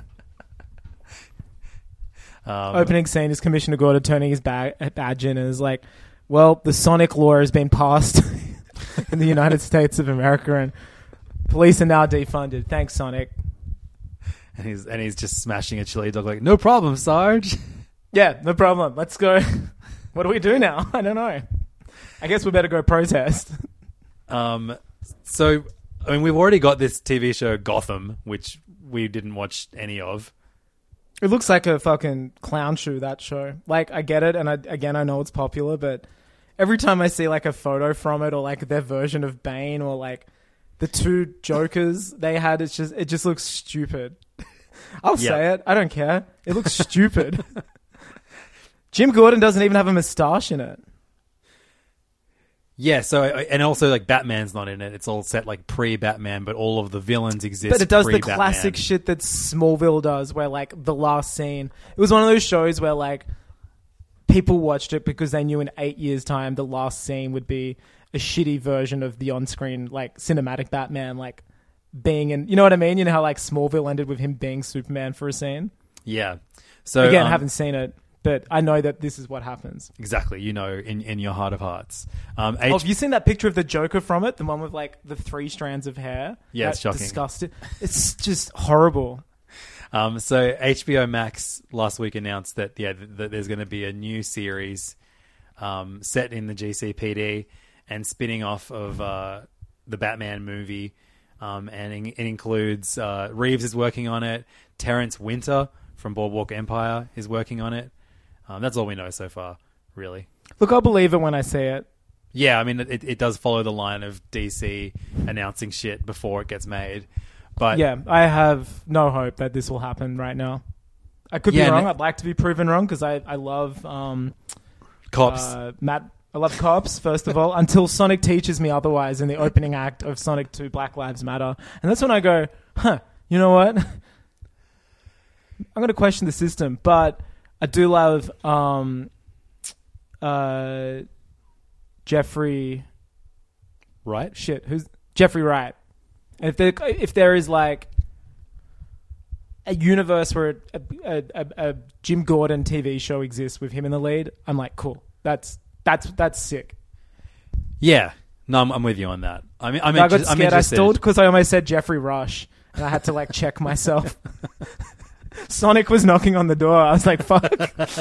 S7: Um,
S6: Opening scene is Commissioner Gordon turning his ba- badge in and is like, well, the Sonic law has been passed in the United States of America and police are now defunded. Thanks, Sonic.
S7: and he's and he's just smashing a chili dog like, no problem, Sarge.
S6: Yeah, no problem. Let's go. What do we do now? I don't know. I guess we better go protest.
S7: Um, so, I mean, we've already got this T V show Gotham, which we didn't watch any of.
S6: It looks like a fucking clown shoe, that show. Like, I get it, and I, again, I know it's popular, but every time I see, like, a photo from it or, like, their version of Bane or, like, the two Jokers they had, it's just it just looks stupid. I'll
S7: Yeah.
S6: say it. I don't care. It looks stupid. Jim Gordon doesn't even have a moustache in it.
S7: Yeah, so, and also, like, Batman's not in it. It's all set, like, pre-Batman, but all of the villains exist
S6: But it does the
S7: pre-Batman.
S6: classic shit that Smallville does, where, like, the last scene... It was one of those shows where, like, people watched it because they knew in eight years' time the last scene would be a shitty version of the on-screen, like, cinematic Batman, like, being in... You know what I mean? You know how, like, Smallville ended with him being Superman for a scene?
S7: Yeah. So,
S6: Again,
S7: um,
S6: I haven't seen it, but I know that this is what happens.
S7: Exactly, you know, in, in your heart of hearts. Um,
S6: Oh,
S7: H-
S6: have you seen that picture of the Joker from it? The one with, like, the three strands of hair?
S7: Yeah, it's
S6: That
S7: shocking.
S6: Disgusting. It's just horrible.
S7: Um, so H B O Max last week announced that yeah, th- that there's going to be a new series um, set in the G C P D and spinning off of uh, the Batman movie, um, and in- it includes uh, Reeves is working on it. Terrence Winter from Boardwalk Empire is working on it. Um, that's all we know so far, really.
S6: Look, I'll believe it when I see it.
S7: Yeah, I mean, it, it does follow the line of D C announcing shit before it gets made. But
S6: yeah, I have no hope that this will happen right now. I could
S7: Yeah,
S6: be wrong.
S7: no-
S6: I'd like to be proven wrong because I, I love um,
S7: Cops.
S6: uh, Matt. I love Cops, first of all, until Sonic teaches me otherwise in the opening act of Sonic two Black Lives Matter. And that's when I go, huh, you know what? I'm going to question the system. But I do love um, uh, Jeffrey...
S7: right?
S6: Shit, who's... Jeffrey Wright. And if there, if there is like a universe where a, a, a, a Jim Gordon T V show exists with him in the lead, I'm like, cool. That's that's that's sick.
S7: Yeah. No, I'm, I'm with you on that. I mean, I'm,
S6: I got
S7: inter- I'm
S6: scared. I
S7: interested.
S6: stalled because I almost said Jeffrey Rush, and I had to like check myself. Sonic was knocking on the door. I was like, fuck.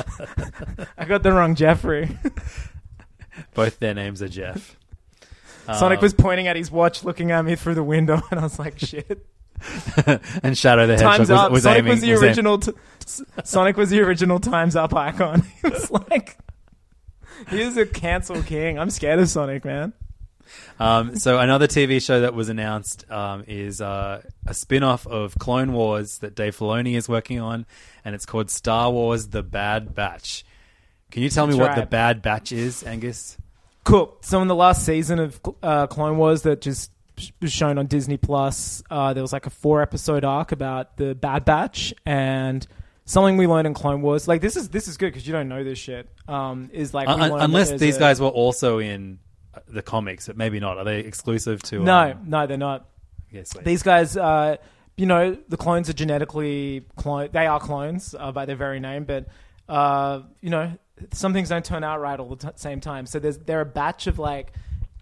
S6: I got the wrong Jeffrey.
S7: Both their names are Jeff.
S6: Sonic
S7: Um,
S6: was pointing at his watch, looking at me through the window, and I was like, shit.
S7: and Shadow the Hedgehog
S6: Time's
S7: was,
S6: up.
S7: was
S6: Sonic
S7: aiming.
S6: was the
S7: was aim-
S6: original. T- S- Sonic was the original Time's Up icon. He was like, he is a cancel king. I'm scared of Sonic, man.
S7: Um, so another T V show that was announced um, is uh, a spin-off of Clone Wars that Dave Filoni is working on, and it's called Star Wars: The Bad Batch. Can you tell me
S6: That's
S7: what
S6: right.
S7: The Bad Batch is, Angus?
S6: Cool. So in the last season of uh, Clone Wars that just was shown on Disney Plus, uh, there was like a four-episode arc about the Bad Batch, and something we learned in Clone Wars. Like this is this is good because you don't know this shit. Um, is like we
S7: Un-
S6: learned that
S7: unless
S6: there's
S7: these
S6: a-
S7: guys were also in the comics, but maybe not. Are they exclusive to?
S6: No,
S7: Um,
S6: no, they're not.
S7: yes, wait.
S6: These guys, uh, you know, the clones are genetically clone. They are clones uh, by their very name, but uh, you know, some things don't turn out right all the t- same time. So there's they're a batch of like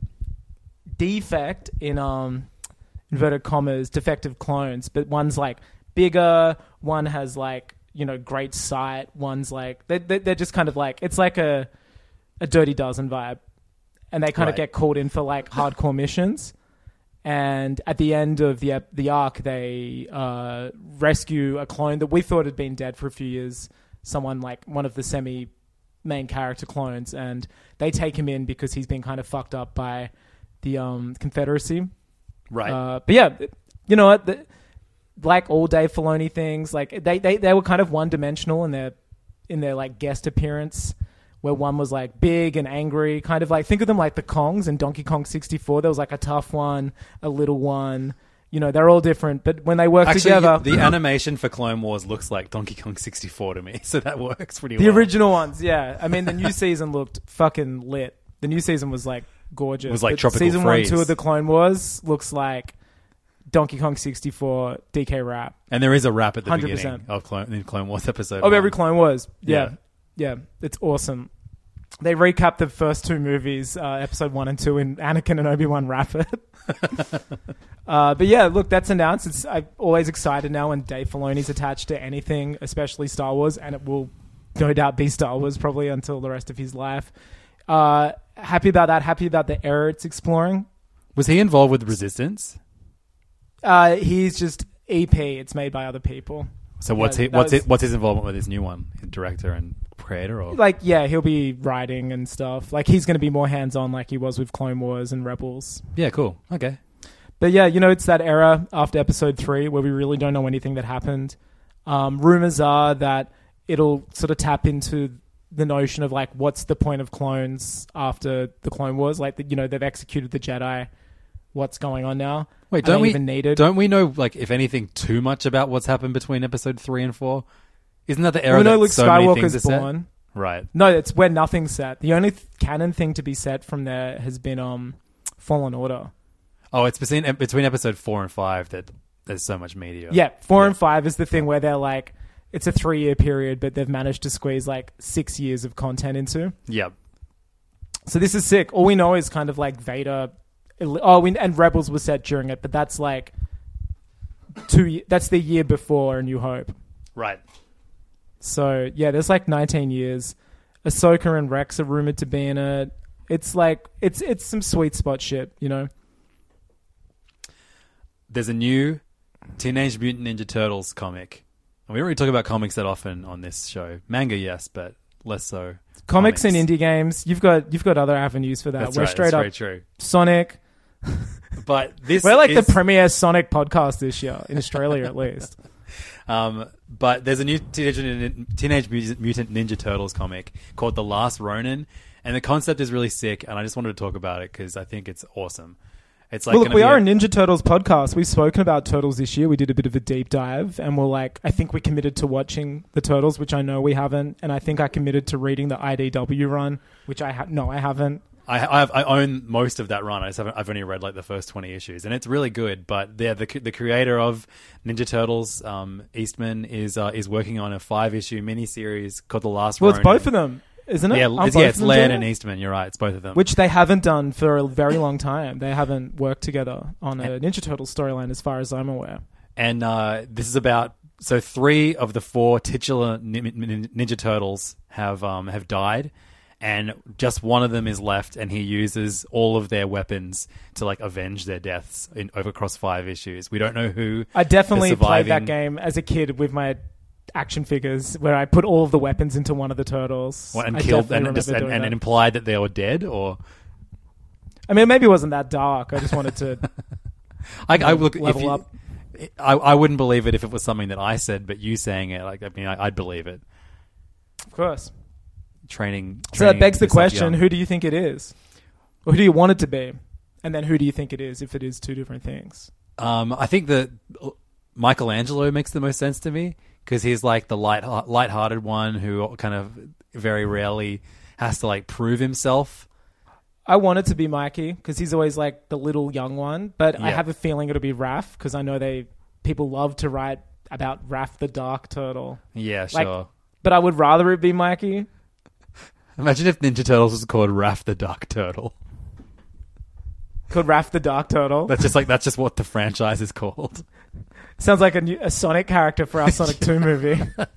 S6: defect in um inverted commas defective clones, but one's like bigger. One has like you know great sight. One's like they they they're just kind of like it's like a a Dirty Dozen vibe. And they kind
S7: Right.
S6: of get called in for like hardcore missions. And at the end of the ep- the arc, they uh, rescue a clone that we thought had been dead for a few years. Someone like one of the semi main character clones, and they take him in because he's been kind of fucked up by the um, Confederacy.
S7: Right.
S6: Uh, but yeah, you know what? The, like all Dave Filoni things, like they, they, they were kind of one dimensional in their in their like guest appearance. Where one was like big and angry, kind of like think of them like the Kongs in Donkey Kong sixty-four. There was like a tough one, a little one. You know, they're all different, but when they work
S7: Actually,
S6: together,
S7: the animation for Clone Wars looks like Donkey Kong sixty-four to me, so that works pretty
S6: the
S7: well.
S6: original ones, yeah. I mean, the new season looked fucking lit. The new season was like gorgeous.
S7: It was like
S6: But
S7: Tropical
S6: season
S7: Freeze.
S6: one, two of the Clone Wars looks like Donkey Kong sixty-four D K rap.
S7: And there is a rap at the
S6: one hundred percent.
S7: beginning of Clone, in Clone Wars episode.
S6: Of
S7: one.
S6: every Clone Wars, yeah.
S7: Yeah.
S6: yeah, It's awesome. They recap the first two movies, uh, episode one and two, in Anakin and Obi-Wan rap it. uh, but yeah, look, that's announced. It's, I'm always excited now when Dave Filoni's attached to anything, especially Star Wars, and it will no doubt be Star Wars probably until the rest of his life. Uh, happy about that. Happy about the era it's exploring.
S7: Was he involved with Resistance?
S6: Uh, he's just E P. It's made by other people.
S7: So what's
S6: Yeah,
S7: he,
S6: that
S7: what's
S6: was-
S7: his, what's his involvement with his new one? Director and creator, or
S6: Like, yeah, he'll be writing and stuff. Like, he's going to be more hands-on like he was with Clone Wars and Rebels.
S7: yeah, cool, okay.
S6: But yeah, you know, it's that era after episode three where we really don't know anything that happened. Um, rumors are that it'll sort of tap into the notion of like, what's the point of clones after the Clone Wars? Like, you know, they've executed the Jedi. What's going on now?
S7: Wait,
S6: Are
S7: don't
S6: they
S7: we
S6: even needed?
S7: don't we know like if anything too much about what's happened between episode three and four? Isn't that the era
S6: we know
S7: that
S6: Luke
S7: so many things
S6: Skywalker's
S7: are set?
S6: born.
S7: Right.
S6: No, it's where nothing's set. The only th- canon thing to be set from there has been um, Fallen Order.
S7: Oh, it's between between episode four and five that there's so much media.
S6: Yeah, four
S7: Yeah.
S6: and five is the thing where they're like, it's a three-year period, but they've managed to squeeze like six years of content into.
S7: Yeah.
S6: So this is sick. All we know is kind of like Vader. Oh, we, and Rebels was set during it, but that's like two. ye- That's the year before A New Hope.
S7: Right.
S6: So yeah, there's like nineteen years. Ahsoka and Rex are rumored to be in it. It's like it's it's some sweet spot shit, you know.
S7: There's a new Teenage Mutant Ninja Turtles comic We don't really talk about comics that often on this show. Manga, yes, but less so.
S6: Comics, comics. and indie games. You've got you've got other avenues for that.
S7: That's
S6: We're
S7: right,
S6: straight
S7: that's
S6: up
S7: very true.
S6: Sonic.
S7: But this
S6: We're like
S7: is...
S6: the premier Sonic podcast this year, in Australia at least.
S7: Um, but there's a new Teenage, Teenage Mutant Ninja Turtles comic called The Last Ronin, and the concept is really sick, and I just wanted to talk about it because I think it's awesome. It's like
S6: well, look, we are
S7: a...
S6: a Ninja Turtles podcast. We've spoken about Turtles this year. We did a bit of a deep dive, and we're like, I think we committed to watching the Turtles, which I know we haven't, and I think I committed to reading the I D W run, which I ha- no, I haven't.
S7: I, I, have, I own most of that run. I just haven't. I've only read like the first twenty issues, and it's really good. But yeah, the the creator of Ninja Turtles, um, Eastman, is uh, is working on a five issue miniseries called The Last
S6: Well,
S7: Ronin.
S6: it's both of them, isn't it?
S7: Yeah,
S6: Aren't
S7: it's,
S6: both
S7: yeah,
S6: of
S7: it's
S6: them
S7: Laird
S6: doing
S7: and
S6: it?
S7: Eastman. You're right. It's both of them.
S6: Which they haven't done for a very long time. They haven't worked together on a Ninja Turtles storyline, as far as I'm aware.
S7: And uh, this is about so three of the four titular Ninja Turtles have um, have died. And just one of them is left, and he uses all of their weapons to like avenge their deaths in over across five issues. We don't know who.
S6: I definitely
S7: the
S6: played
S7: surviving...
S6: that game as a kid with my action figures, where I put all of the weapons into one of the turtles.
S7: What, and
S6: I
S7: killed and,
S6: definitely
S7: just, and,
S6: remember
S7: and
S6: doing
S7: it
S6: that.
S7: implied that they were dead, or
S6: I mean, maybe it wasn't that dark. I just wanted to
S7: I, I look if
S6: level
S7: you,
S6: up.
S7: I, I wouldn't believe it if it was something that I said, but you saying it, like I mean, I, I'd believe it.
S6: Of course.
S7: Training,
S6: So that
S7: training
S6: begs the
S7: yourself
S6: question:
S7: young.
S6: who do you think it is, or who do you want it to be, and then who do you think it is if it is two different things?
S7: Um, I think that Michelangelo makes the most sense to me because he's like the light, light-hearted one who kind of very rarely has to like prove himself.
S6: I want it to be Mikey because he's always like the little young one, but I
S7: Yeah.
S6: have a feeling it'll be Raph because I know they people love to write about Raph the Dark Turtle.
S7: Yeah,
S6: Like,
S7: sure.
S6: but I would rather it be Mikey.
S7: Imagine if Ninja Turtles was called Raph the Dark Turtle.
S6: Called Raph the Dark Turtle.
S7: That's just like that's just what the franchise is called.
S6: Sounds like a, new, a Sonic character for our Sonic two movie.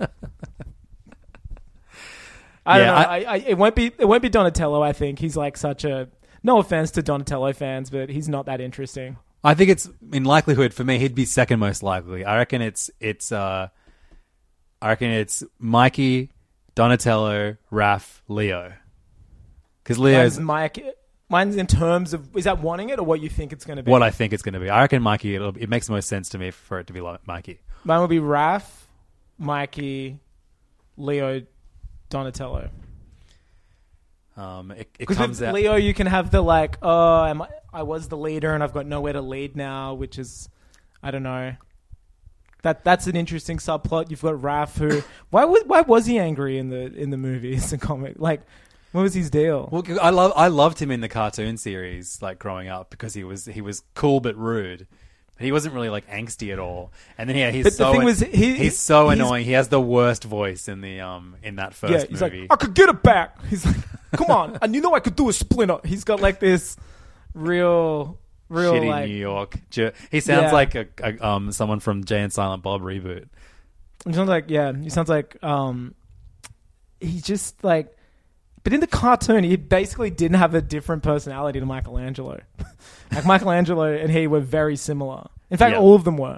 S6: I don't
S7: Yeah,
S6: know.
S7: I-
S6: I, I, it won't be. It won't be Donatello. I think he's like such a. No offense to Donatello fans, but he's not that interesting.
S7: I think it's in likelihood for me he'd be second most likely. I reckon it's it's uh I reckon it's Mikey, Donatello, Raph, Leo. Because Leo's
S6: Mine's Mike. Mine's in terms of is that wanting it or what you think it's going to be.
S7: what I think it's going to be. I reckon Mikey. It'll, it makes the most sense to me for it to be like Mikey.
S6: Mine would be Raph, Mikey, Leo, Donatello.
S7: Um, it, it
S6: Because
S7: comes
S6: with
S7: out.
S6: Leo, you can have the like, oh, am I, I was the leader and I've got nowhere to lead now, which is, I don't know. That that's an interesting subplot. You've got Raph, who why was why was he angry in the in the movies and comic? Like, what was his deal?
S7: Well, I love I loved him in the cartoon series, like growing up, because he was he was cool but rude. But he wasn't really like angsty at all. And then yeah, he's
S6: But the
S7: so
S6: thing was, he-
S7: he's so
S6: he's-
S7: annoying. He has the worst voice in the um in that first
S6: yeah, he's
S7: movie.
S6: like, I could get it back. He's like, come on, and you know I could do a Splinter. He's got like this real, real
S7: Shitty
S6: like.
S7: New York. Jer- He sounds
S6: Yeah.
S7: like a, a um someone from Jay and Silent Bob reboot.
S6: He sounds like yeah. He sounds like um. He just like, but in the cartoon, he basically didn't have a different personality to Michelangelo. Like Michelangelo and he were very similar. In fact,
S7: Yeah.
S6: all of them were.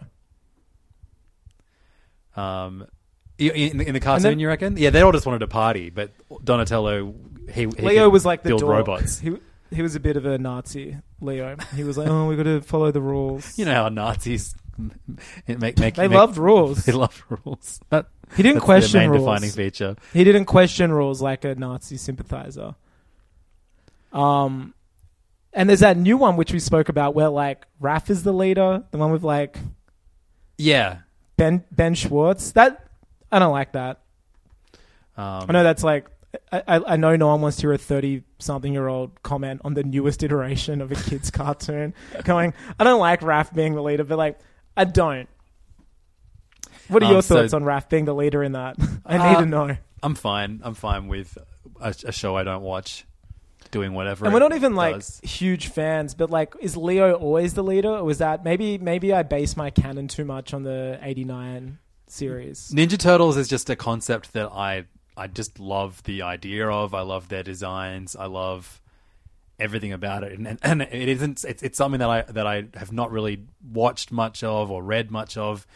S7: Um, i- in the, in the cartoon,
S6: then-
S7: you reckon? Yeah, they all just wanted to party, but Donatello, he, he
S6: Leo
S7: could
S6: was like the
S7: build
S6: dork.
S7: robots.
S6: He he was a bit of a Nazi. Leo. He was like, oh, we got to follow the rules.
S7: You know how Nazis make make
S6: They
S7: make-
S6: loved rules.
S7: They loved rules. That,
S6: He didn't
S7: that's
S6: question
S7: their main
S6: rules.
S7: defining feature.
S6: He didn't question rules like a Nazi sympathizer. Um, and there's that new one which we spoke about where like Raph is the leader, the one with like
S7: Yeah.
S6: Ben Ben Schwartz. That I don't like that.
S7: Um,
S6: I know that's like I, I I know no one wants to hear a thirty-something-year-old comment on the newest iteration of a kid's cartoon going, I don't like Raph being the leader, but like I don't. What are
S7: Um,
S6: your
S7: so-
S6: thoughts on Raph being the leader in that? I
S7: Uh,
S6: need to know.
S7: I'm fine. I'm fine with a, a show I don't watch doing whatever.
S6: And we're
S7: it
S6: not even like
S7: does.
S6: huge fans, but like, is Leo always the leader, or was that maybe maybe I base my canon too much on the eighty-nine series?
S7: Ninja Turtles is just a concept that I I just love the idea of. I love their designs. I love everything about it, and and, and it isn't. It's, it's something that I that I have not really watched much of or read much of.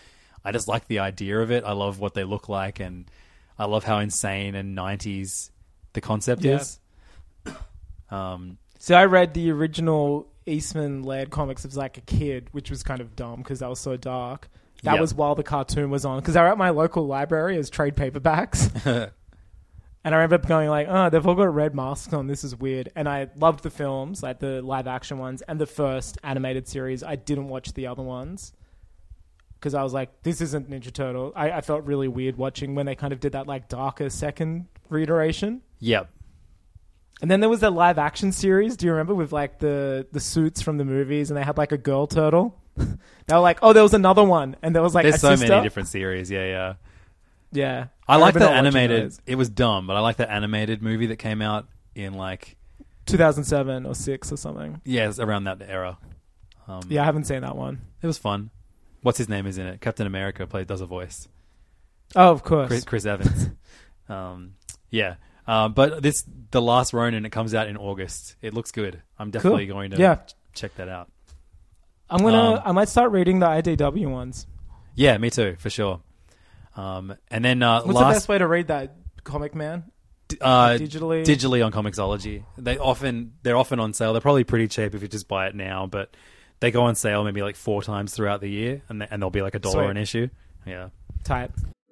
S7: I just like the idea of it. I love what they look like, and I love how insane and nineties the concept
S6: Yeah.
S7: is. Um,
S6: So I read the original Eastman Laird comics as like a kid, which was kind of dumb because that was so dark. That
S7: Yep.
S6: was while the cartoon was on, because they were at my local library as trade paperbacks. And I remember going like, oh, they've all got red masks on. This is weird. And I loved the films, like the live action ones and the first animated series. I didn't watch the other ones because I was like, this isn't Ninja Turtle. I, I felt really weird watching when they kind of did that like darker second reiteration.
S7: yep.
S6: And then there was the live action series. Do you remember with like the, the suits from the movies, and they had like a girl turtle? They were like, oh, there was another one, and there was like
S7: There's
S6: a
S7: so
S6: sister.
S7: many different series. Yeah, yeah.
S6: Yeah,
S7: I, like
S6: remember
S7: the
S6: not watching
S7: animated.
S6: those.
S7: It was dumb, but I like the animated movie that came out in like
S6: two thousand seven or six or something.
S7: yeah, it was around that era. Um,
S6: Yeah, I haven't seen that one.
S7: it was fun. What's his name is in it? Captain America plays does a voice.
S6: Oh, of course.
S7: Chris, Chris Evans. um, yeah, uh, but this the Last Ronin. It comes out in August. It looks good. I'm definitely
S6: Cool.
S7: going to
S6: Yeah.
S7: ch- check that out.
S6: I'm gonna.
S7: Um,
S6: I might start reading the I D W ones.
S7: Yeah, me too, for sure. Um, and then uh,
S6: What's
S7: last
S6: the best way to read that, Comic Man?
S7: uh,
S6: digitally?
S7: digitally on Comixology. They often they're often on sale. They're probably pretty cheap if you just buy it now, but they go on sale maybe like four times throughout the year, and they, and they'll be like a dollar
S6: Sweet.
S7: an issue. Yeah.
S6: Type.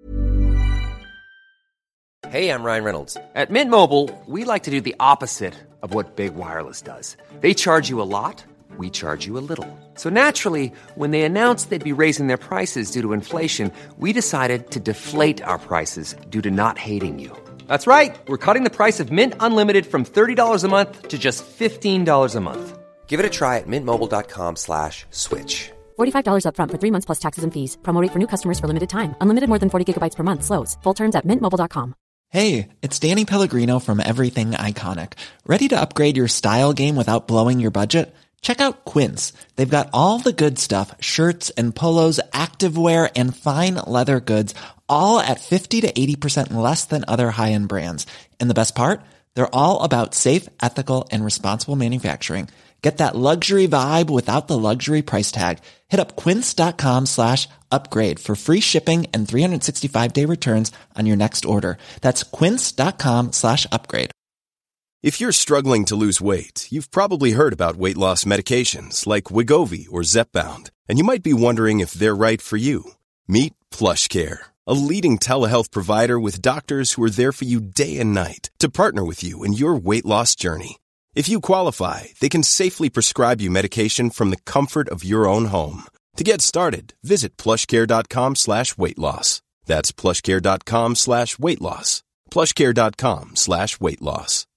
S1: Hey, I'm Ryan Reynolds. At Mint Mobile, we like to do the opposite of what Big Wireless does. They charge you a lot, we charge you a little. So naturally, when they announced they'd be raising their prices due to inflation, we decided to deflate our prices due to not hating you. That's right. We're cutting the price of Mint Unlimited from thirty dollars a month to just fifteen dollars a month. Give it a try at mintmobile.com slash switch.
S2: forty-five dollars up front for three months plus taxes and fees. Promo rate for new customers for limited time. Unlimited more than forty gigabytes per month. Slows full terms at mint mobile dot com.
S8: Hey, it's Danny Pellegrino from Everything Iconic. Ready to upgrade your style game without blowing your budget? Check out Quince. They've got all the good stuff, shirts and polos, activewear, and fine leather goods, all at fifty to eighty percent less than other high-end brands. And the best part? They're all about safe, ethical, and responsible manufacturing. Get that luxury vibe without the luxury price tag. Hit up quince.com slash upgrade for free shipping and three sixty-five day returns on your next order. That's quince.com slash upgrade.
S9: If you're struggling to lose weight, you've probably heard about weight loss medications like Wegovy or Zepbound, and you might be wondering if they're right for you. Meet PlushCare, a leading telehealth provider with doctors who are there for you day and night to partner with you in your weight loss journey. If you qualify, they can safely prescribe you medication from the comfort of your own home. To get started, visit plushcare.com slash weight loss. That's plushcare.com slash weight loss. plushcare.com slash weight loss.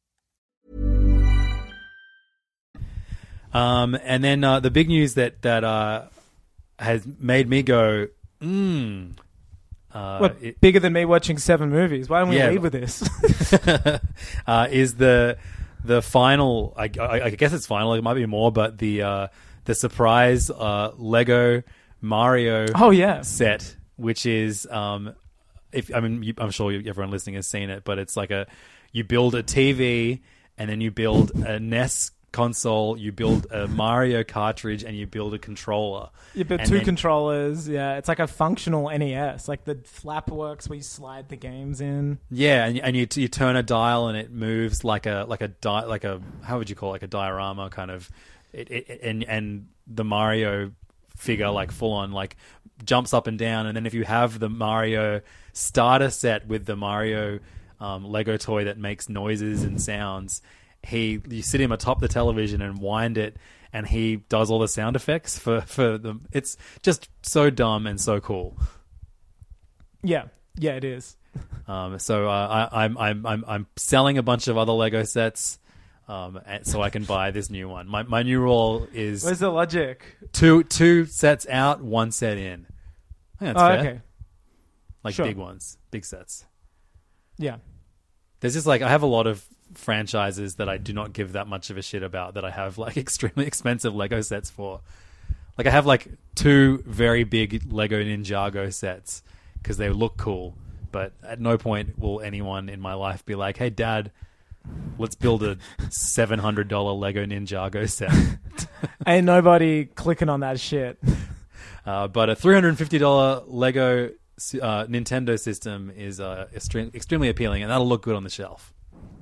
S7: Um, and then uh, the big news that that uh, has made me go, mmm. Uh,
S6: What,
S7: it-
S6: bigger than me watching seven movies? Why don't we
S7: Yeah,
S6: lead
S7: but-
S6: with this?
S7: uh, is the the final? I, I, I guess it's final. It might be more, but the uh, the surprise uh, Lego Mario
S6: Oh, yeah.
S7: set, which is um, if I mean you, I'm sure you, everyone listening has seen it, but it's like a you build a T V and then you build a N E S console, you build a Mario cartridge, and you build a controller.
S6: You build
S7: And
S6: two
S7: then-
S6: controllers. Yeah, it's like a functional N E S. Like the flap works where you slide the games in.
S7: Yeah, and, and you you turn a dial and it moves like a like a di- like a how would you call it? Like a diorama kind of, it, it, and and the Mario figure like full on like jumps up and down, and then if you have the Mario starter set with the Mario um, Lego toy that makes noises and sounds, he you sit him atop the television and wind it, and he does all the sound effects for for them. It's just so dumb and so cool.
S6: Yeah, yeah, it is.
S7: Um, so uh, I, I'm I'm I'm I'm selling a bunch of other Lego sets, um, and so I can buy this new one. My my new rule is
S6: Where's the logic?
S7: two two sets out, one set in. I think that's
S6: Oh,
S7: fair.
S6: okay.
S7: Like
S6: Sure.
S7: big ones, big sets.
S6: Yeah.
S7: There's just like I have a lot of franchises that I do not give that much of a shit about that I have like extremely expensive Lego sets for. Like I have like two very big Lego Ninjago sets because they look cool, but at no point will anyone in my life be like, "Hey, Dad, let's build a seven hundred dollar Lego Ninjago set."
S6: Ain't nobody clicking on that shit.
S7: Uh, but a three hundred fifty dollars Lego uh, Nintendo system is uh, extreme, extremely appealing, and that'll look good on the shelf.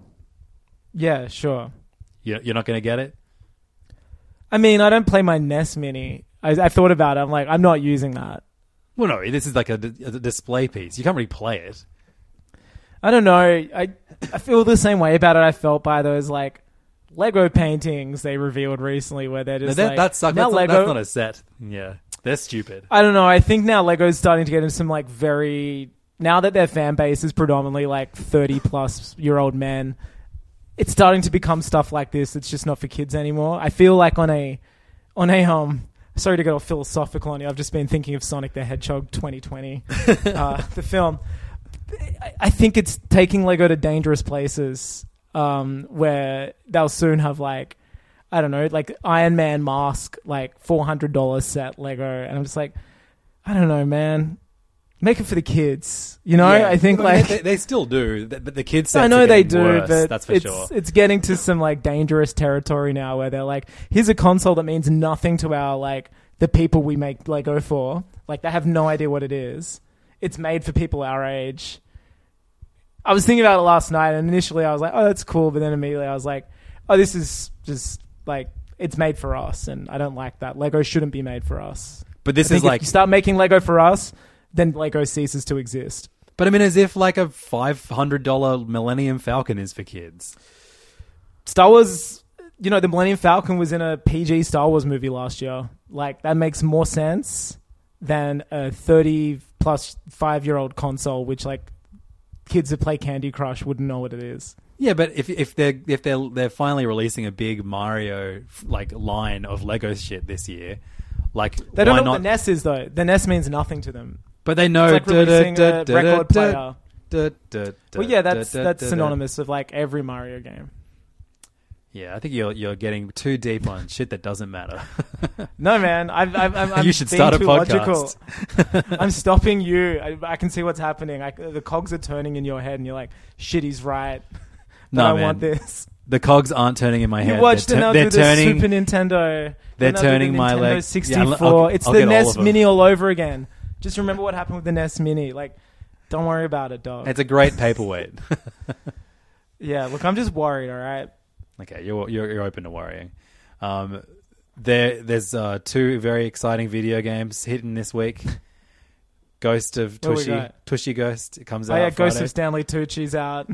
S6: Yeah, sure.
S7: You, you're not going to get it?
S6: I mean, I don't play my N E S Mini. I, I thought about it. I'm like, I'm not using that.
S7: Well, no, this is like a, a display piece. You can't really play it.
S6: I don't know. I I feel the same way about it I felt by those like Lego paintings they revealed recently where they're just
S7: no, that,
S6: like...
S7: That sucks.
S6: Now
S7: That's,
S6: Lego,
S7: not, that's not a set. Yeah, they're stupid.
S6: I don't know. I think now Lego's starting to get into some like very... Now that their fan base is predominantly like thirty plus year old men, it's starting to become stuff like this. It's just not for kids anymore. I feel like on a... on a um. Sorry to get all philosophical on you. I've just been thinking of Sonic the Hedgehog twenty twenty, uh, the film. I, I think it's taking Lego to dangerous places um, where they'll soon have like, I don't know, like Iron Man mask, like four hundred dollars set Lego. And I'm just like, I don't know, man. Make it for the kids. You know,
S7: yeah.
S6: I think
S7: well,
S6: like...
S7: They, they still do, but the kids sets
S6: I know
S7: are
S6: they
S7: getting
S6: do,
S7: worse,
S6: but
S7: that's for
S6: it's,
S7: sure.
S6: it's getting to some like dangerous territory now where they're like, here's a console that means nothing to our like the people we make Lego for. Like they have no idea what it is. It's made for people our age. I was thinking about it last night, and initially I was like, oh, that's cool. But then immediately I was like, oh, this is just like, it's made for us. And I don't like that. Lego shouldn't be made for us.
S7: But this
S6: I
S7: is
S6: think
S7: like...
S6: if you start making Lego for us, then Lego ceases to exist.
S7: But I mean, as if like a five hundred dollars Millennium Falcon is for kids.
S6: Star Wars, you know, the Millennium Falcon was in a P G Star Wars movie last year. Like, that makes more sense than a thirty plus five year old console, which like kids that play Candy Crush wouldn't know what it is.
S7: Yeah, but if if they're if they're they're finally releasing a big Mario like line of Lego shit this year, like
S6: they don't
S7: why
S6: know
S7: not?
S6: what the N E S is though. The N E S means nothing to them.
S7: But they know
S6: it's like releasing a record player. Well, yeah, that's that's synonymous with like every Mario game.
S7: Yeah, I think you're you're getting too deep on shit that doesn't matter.
S6: No, man, I've, I've, I'm, I'm
S7: you should
S6: being
S7: start a
S6: too
S7: podcast.
S6: Logical. I'm stopping you. I, I can see what's happening. I, the cogs are turning in your head, and you're like, "Shit, he's right." But
S7: no,
S6: I
S7: man.
S6: want this.
S7: The cogs aren't turning in my
S6: You
S7: head.
S6: watched
S7: they're,
S6: and
S7: tu-
S6: they'll
S7: they're
S6: do
S7: turning.
S6: the Super Nintendo.
S7: They're
S6: Then they'll
S7: turning
S6: do the
S7: my
S6: Nintendo
S7: leg.
S6: sixty-four.
S7: Yeah, I'll, I'll,
S6: it's
S7: I'll
S6: the
S7: get
S6: N E
S7: all
S6: S
S7: of them.
S6: Mini all over again. Just remember what happened with the N E S Mini. Like, don't worry about it, dog.
S7: It's a great paperweight.
S6: Yeah, look, I'm just worried. All right.
S7: Okay, you're you're, you're open to worrying. Um, there there's uh, two very exciting video games hitting this week. Ghost of
S6: What we
S7: Tushy,
S6: got?
S7: Tushy Ghost. It comes
S6: Oh
S7: out
S6: yeah, Ghost
S7: Friday.
S6: of Stanley Tucci's out.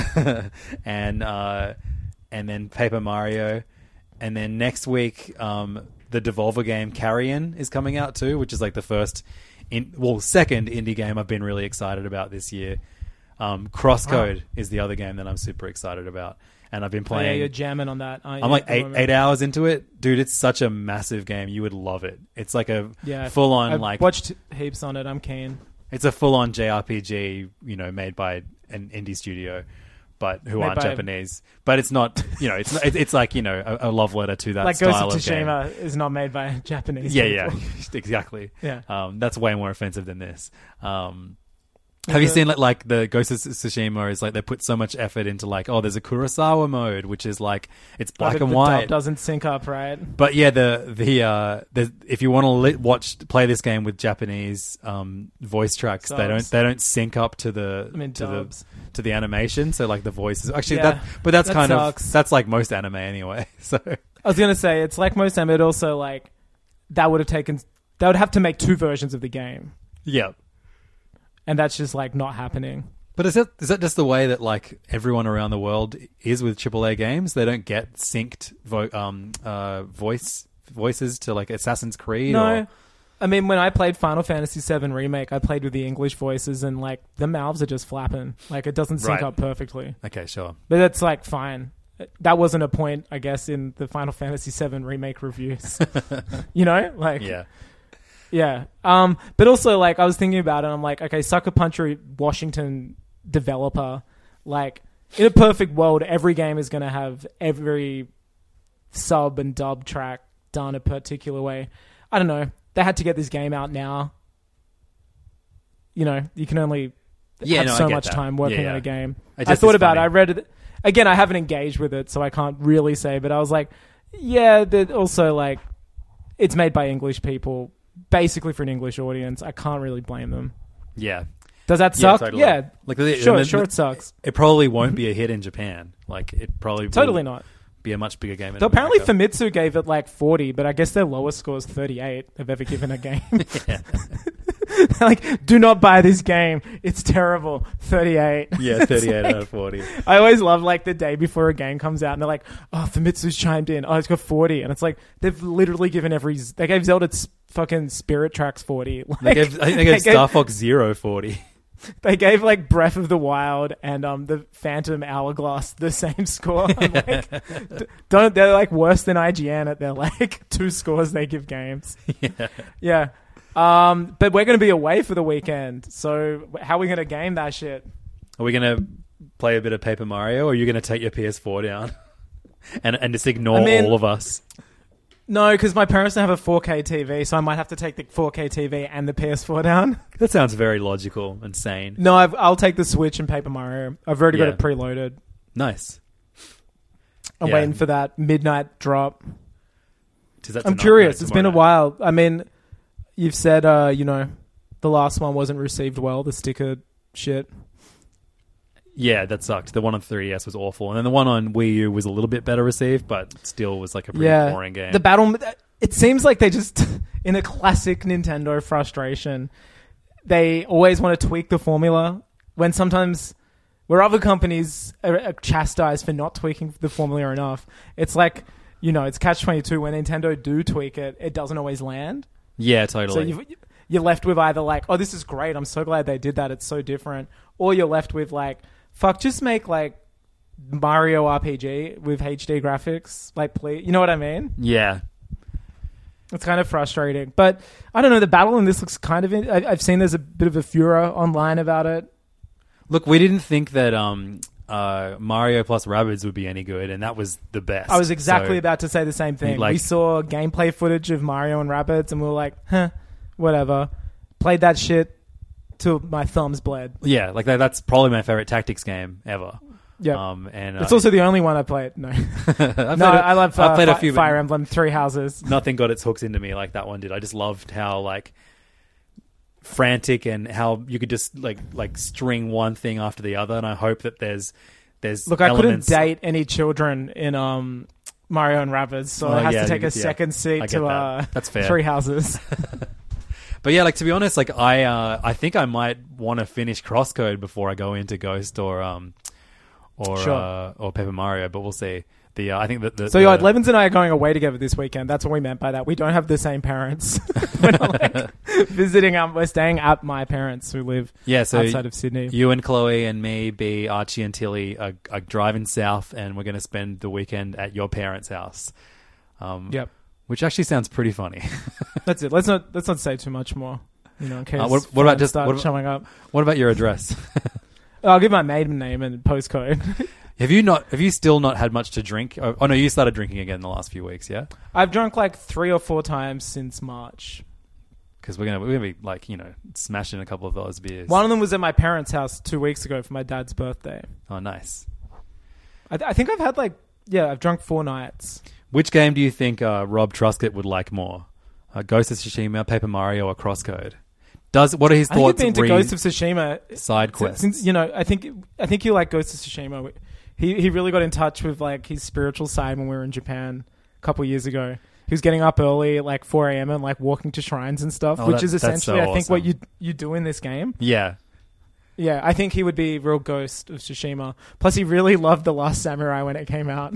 S7: and uh, and then Paper Mario, and then next week um, the Devolver game Carrion is coming out too, which is like the first, in well second indie game I've been really excited about this year. Um, Crosscode
S6: Oh.
S7: is the other game that I'm super excited about, and I've been
S6: Oh, yeah,
S7: playing.
S6: you're jamming on that. Aren't
S7: I'm
S6: you,
S7: like
S6: at the
S7: eight
S6: moment?
S7: eight hours into it, dude. It's such a massive game. You would love it. It's like a
S6: Yeah,
S7: full on
S6: I've
S7: like
S6: watched heaps on it. I'm keen.
S7: it's a full on J R P G, you know, made by an indie studio, but who
S6: Made
S7: aren't
S6: by-
S7: Japanese. But it's not, you know, it's not, it's like you know a, a love letter to that
S6: Like Ghost
S7: style
S6: of
S7: of game.
S6: Tsushima is not made by Japanese.
S7: Yeah, yeah,
S6: people.
S7: exactly.
S6: Yeah.
S7: um, that's way more offensive than this. Um, have you
S6: it?
S7: seen like, like the Ghost of Tsushima is like they put so much effort into like oh there's a Kurosawa mode which is like it's
S6: Oh,
S7: black
S6: but
S7: and
S6: the
S7: white.
S6: dub doesn't sync up, right?
S7: But yeah, the the uh, the if you want to li- watch play this game with Japanese um, voice tracks, they don't
S6: Subs.
S7: they don't sync up to the
S6: I mean,
S7: to
S6: dubs.
S7: the to the animation. So like the voices actually
S6: Yeah,
S7: that, but that's
S6: that
S7: kind
S6: sucks.
S7: of that's like most anime anyway. So
S6: I was gonna say it's like most anime, but also like that would have taken. They would have to make two versions of the game,
S7: yeah.
S6: and that's just like not happening.
S7: But is that is that just the way that like everyone around the world is with triple A games? They don't get synced vo- um, uh, voice voices to like Assassin's Creed.
S6: No,
S7: or...
S6: I mean when I played Final Fantasy seven Remake, I played with the English voices, and like the mouths are just flapping. Like it doesn't sync
S7: Right.
S6: up perfectly.
S7: Okay, sure.
S6: But that's like fine. That wasn't a point, I guess, in the Final Fantasy seven Remake reviews. You know, like
S7: Yeah.
S6: yeah. Um, but also like I was thinking about it. I'm like, okay, Sucker Punch Washington developer. Like in a perfect world, every game is going to have every sub and dub track done a particular way. I don't know. They had to get this game out now. You know, you can only
S7: Yeah,
S6: have
S7: no, I
S6: so
S7: get
S6: much
S7: that.
S6: time working
S7: Yeah, yeah.
S6: on a game.
S7: It
S6: I
S7: just
S6: thought
S7: is
S6: about
S7: funny.
S6: it. I read it. Again, I haven't engaged with it, so I can't really say, but I was like, yeah, that also like it's made by English people. basically for an English audience. I can't really blame them.
S7: Yeah.
S6: Does that
S7: Yeah,
S6: suck?
S7: totally.
S6: Yeah.
S7: Like, the-
S6: sure,
S7: the-
S6: sure it sucks.
S7: It probably won't be a hit in Japan. Like, it probably
S6: Totally
S7: will
S6: not.
S7: be a much bigger game in
S6: So apparently
S7: America.
S6: Famitsu gave it like forty, but I guess their lowest score is thirty-eight they've ever given a game. Like, do not buy this game. It's terrible. thirty-eight
S7: Yeah, thirty-eight out of forty.
S6: I always love like the day before a game comes out and they're like, oh, Famitsu's chimed in. Oh, it's got forty. And it's like, they've literally given every... They gave Zelda s- fucking Spirit Tracks forty. Like,
S7: They gave, I think they gave Star Fox Zero forty.
S6: They gave like Breath of the Wild and um the Phantom Hourglass the same score. I'm like, d- don't they're like worse than I G N at their like two scores they give games.
S7: Yeah.
S6: Yeah. Um, but we're going to be away for the weekend, so how are we going to game that shit?
S7: Are we going to play a bit of Paper Mario, or are you going to take your P S four down and and just ignore
S6: I mean-
S7: all of us?
S6: No, because my parents don't have a four K T V, so I might have to take the four K T V and the P S four down.
S7: That sounds very logical and sane.
S6: No, I've, I'll take the Switch and Paper Mario. I've already
S7: Yeah.
S6: got it preloaded.
S7: Nice.
S6: I'm
S7: Yeah.
S6: waiting for that midnight drop.
S7: Is that
S6: I'm
S7: tonight?
S6: curious.
S7: No,
S6: It's been a
S7: tomorrow
S6: while. I mean, you've said, uh, you know, the last one wasn't received well, the sticker shit.
S7: night. Yeah, that sucked. The one on three D S was awful. And then the one on Wii U was a little bit better received, but still was like a pretty
S6: Yeah.
S7: boring game.
S6: The battle... It seems like they just, in a classic Nintendo frustration, they always want to tweak the formula when sometimes... Where other companies are, are chastised for not tweaking the formula enough, it's like, you know, it's catch twenty-two. When Nintendo do tweak it, it doesn't always land.
S7: yeah, totally.
S6: So you've, you're left with either like, oh, this is great. I'm so glad they did that. It's so different. Or you're left with like, fuck, just make like Mario R P G with H D graphics. Like, please. You know what I mean?
S7: yeah.
S6: It's kind of frustrating. But I don't know. The battle in this looks kind of... In, I, I've seen there's a bit of a furor online about it.
S7: Look, we didn't think that um, uh, Mario plus Rabbids would be any good, and that was the best.
S6: I was exactly
S7: So-
S6: about to say the same thing.
S7: Like-
S6: we saw gameplay footage of Mario and Rabbids, and we were like, huh, whatever. Played that shit till my thumbs bled.
S7: Yeah, like that, that's probably my favorite tactics game ever.
S6: Yeah.
S7: Um, and
S6: It's
S7: uh,
S6: also the only one I played. No,
S7: I've
S6: no,
S7: played a-
S6: I love uh,
S7: I've played a
S6: Fi-
S7: few, but
S6: Fire Emblem Three Houses.
S7: Nothing got its hooks into me like that one did. I just loved how like frantic and how you could just like like string one thing after the other. And I hope that there's there's
S6: Look, I couldn't
S7: elements-
S6: date any children in um, Mario and Rabbids, so
S7: Oh,
S6: it has
S7: yeah,
S6: to take a
S7: yeah.
S6: second
S7: I
S6: seat
S7: get
S6: to
S7: that.
S6: uh,
S7: That's fair.
S6: Three Houses.
S7: But yeah, like to be honest, like I uh, I think I might want to finish Crosscode before I go into Ghost or um or
S6: Sure.
S7: uh, or Paper Mario. But we'll see. The uh, I think that the,
S6: So
S7: the,
S6: yeah, Levins and I are going away together this weekend. That's what we meant by that. We don't have the same parents. We're not like visiting. Um, we're staying at my parents who live
S7: yeah, so
S6: outside of Sydney.
S7: You and Chloe and me, B, Archie and Tilly are, are driving south, and we're going to spend the weekend at your parents' house. Um,
S6: Yep,
S7: which actually sounds pretty funny.
S6: that's it. Let's not let's not say too much more. You know, in case
S7: Uh, what- what about
S6: fans
S7: just-
S6: start
S7: what about-
S6: showing up?
S7: What about your address?
S6: I'll give my maiden name and postcode.
S7: Have you not? Have you still not had much to drink? Oh, oh no, you started drinking again in the last few weeks, yeah?
S6: I've drunk like three or four times since March.
S7: Because we're gonna we're gonna be like you know smashing a couple of those beers.
S6: One of them was at my parents' house two weeks ago for my dad's birthday.
S7: Oh, nice.
S6: I, I think I've had like yeah, I've drunk four nights.
S7: Which game do you think uh, Rob Truscott would like more? Uh, Ghost of Tsushima, Paper Mario, or Crosscode? Does what are his
S6: I think you've
S7: thoughts?
S6: been to
S7: re-
S6: Ghost of Tsushima
S7: side
S6: since-
S7: quests.
S6: Since, you know, I think I think you like Ghost of Tsushima. He he really got in touch with like his spiritual side when we were in Japan a couple of years ago. He was getting up early, like four a.m. and like walking to shrines and stuff,
S7: Oh,
S6: which
S7: that-
S6: is
S7: that's
S6: essentially,
S7: so
S6: I think, what
S7: awesome.
S6: you you do in this game.
S7: Yeah.
S6: Yeah, I think he would be real Ghost of Tsushima. Plus, he really loved The Last Samurai when it came out.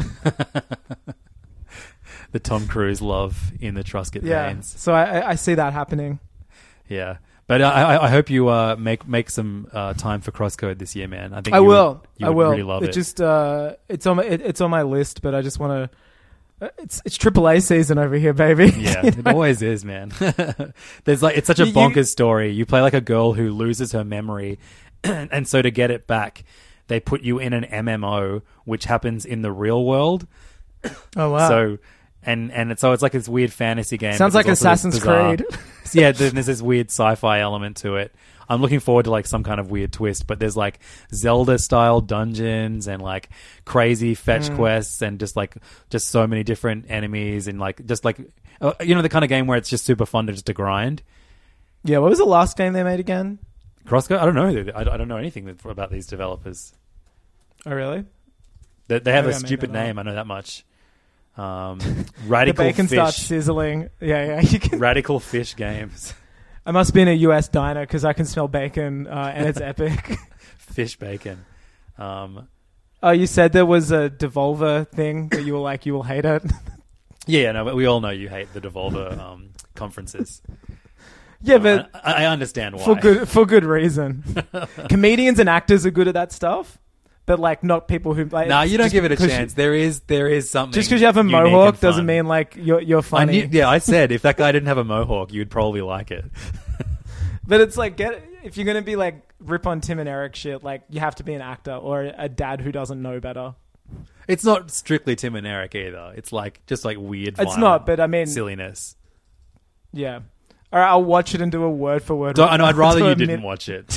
S7: The Tom Cruise love in the Truscott
S6: yeah,
S7: veins.
S6: so I, I- I see that happening.
S7: Yeah. But I, I, I hope you uh, make make some uh, time for Crosscode this year, man. I think
S6: I
S7: you
S6: will.
S7: Would, you
S6: I
S7: would
S6: will.
S7: really love it.
S6: it just uh, it's on my it, it's on my list, but I just want to. It's it's triple A season over here, baby.
S7: Yeah,
S6: You
S7: it
S6: know?
S7: always is, man. There's like it's such a
S6: You- you-
S7: bonkers story. You play like a girl who loses her memory, and so to get it back, they put you in an M M O, which happens in the real world.
S6: Oh wow!
S7: So, and and it's, so it's like this weird fantasy game.
S6: Sounds
S7: but
S6: like
S7: there's also this
S6: Assassin's
S7: bizarre-
S6: Creed.
S7: yeah, then there's this weird sci-fi element to it. I'm looking forward to like some kind of weird twist. But there's like Zelda style dungeons and like crazy fetch
S6: Mm.
S7: quests and just like just so many different enemies and like just like uh, you know the kind of game where it's just super fun to just to grind.
S6: Yeah, what was the last game they made again?
S7: Crosscode? I don't know. I, I don't know anything that, about these developers.
S6: Oh, really?
S7: They, they have
S6: Maybe
S7: a
S6: I made
S7: stupid
S6: that up.
S7: name. I know that much. Um,
S6: The
S7: Radical
S6: bacon
S7: Fish.
S6: starts sizzling. Yeah, yeah. You can.
S7: Radical Fish Games.
S6: I must be in a U S diner because I can smell bacon uh, and it's epic.
S7: Fish bacon. Um,
S6: Oh, you said there was a Devolver thing that you were like, you will hate it.
S7: yeah, no, but we all know you hate the Devolver um, conferences.
S6: Yeah,
S7: Um,
S6: but
S7: I, I understand why.
S6: for good for good reason. Comedians and actors are good at that stuff, but like not people who like.
S7: No, you don't
S6: just
S7: give it a
S6: because
S7: chance. There is there is something.
S6: You, just because you have a
S7: unique
S6: mohawk
S7: and
S6: doesn't
S7: fun.
S6: mean like you're you're
S7: I
S6: funny.
S7: knew, yeah, I said if that guy didn't have a mohawk, you'd probably like it.
S6: But it's like get if you're gonna be like rip on Tim and Eric shit, like you have to be an actor or a dad who doesn't know better.
S7: It's not strictly Tim and Eric either. It's like just like weird.
S6: It's
S7: violent
S6: not, but I mean
S7: silliness.
S6: Yeah. All right, I'll watch it and do a word for word.
S7: Don't, I know. I'd rather
S6: to
S7: you
S6: a
S7: didn't
S6: min-
S7: watch it.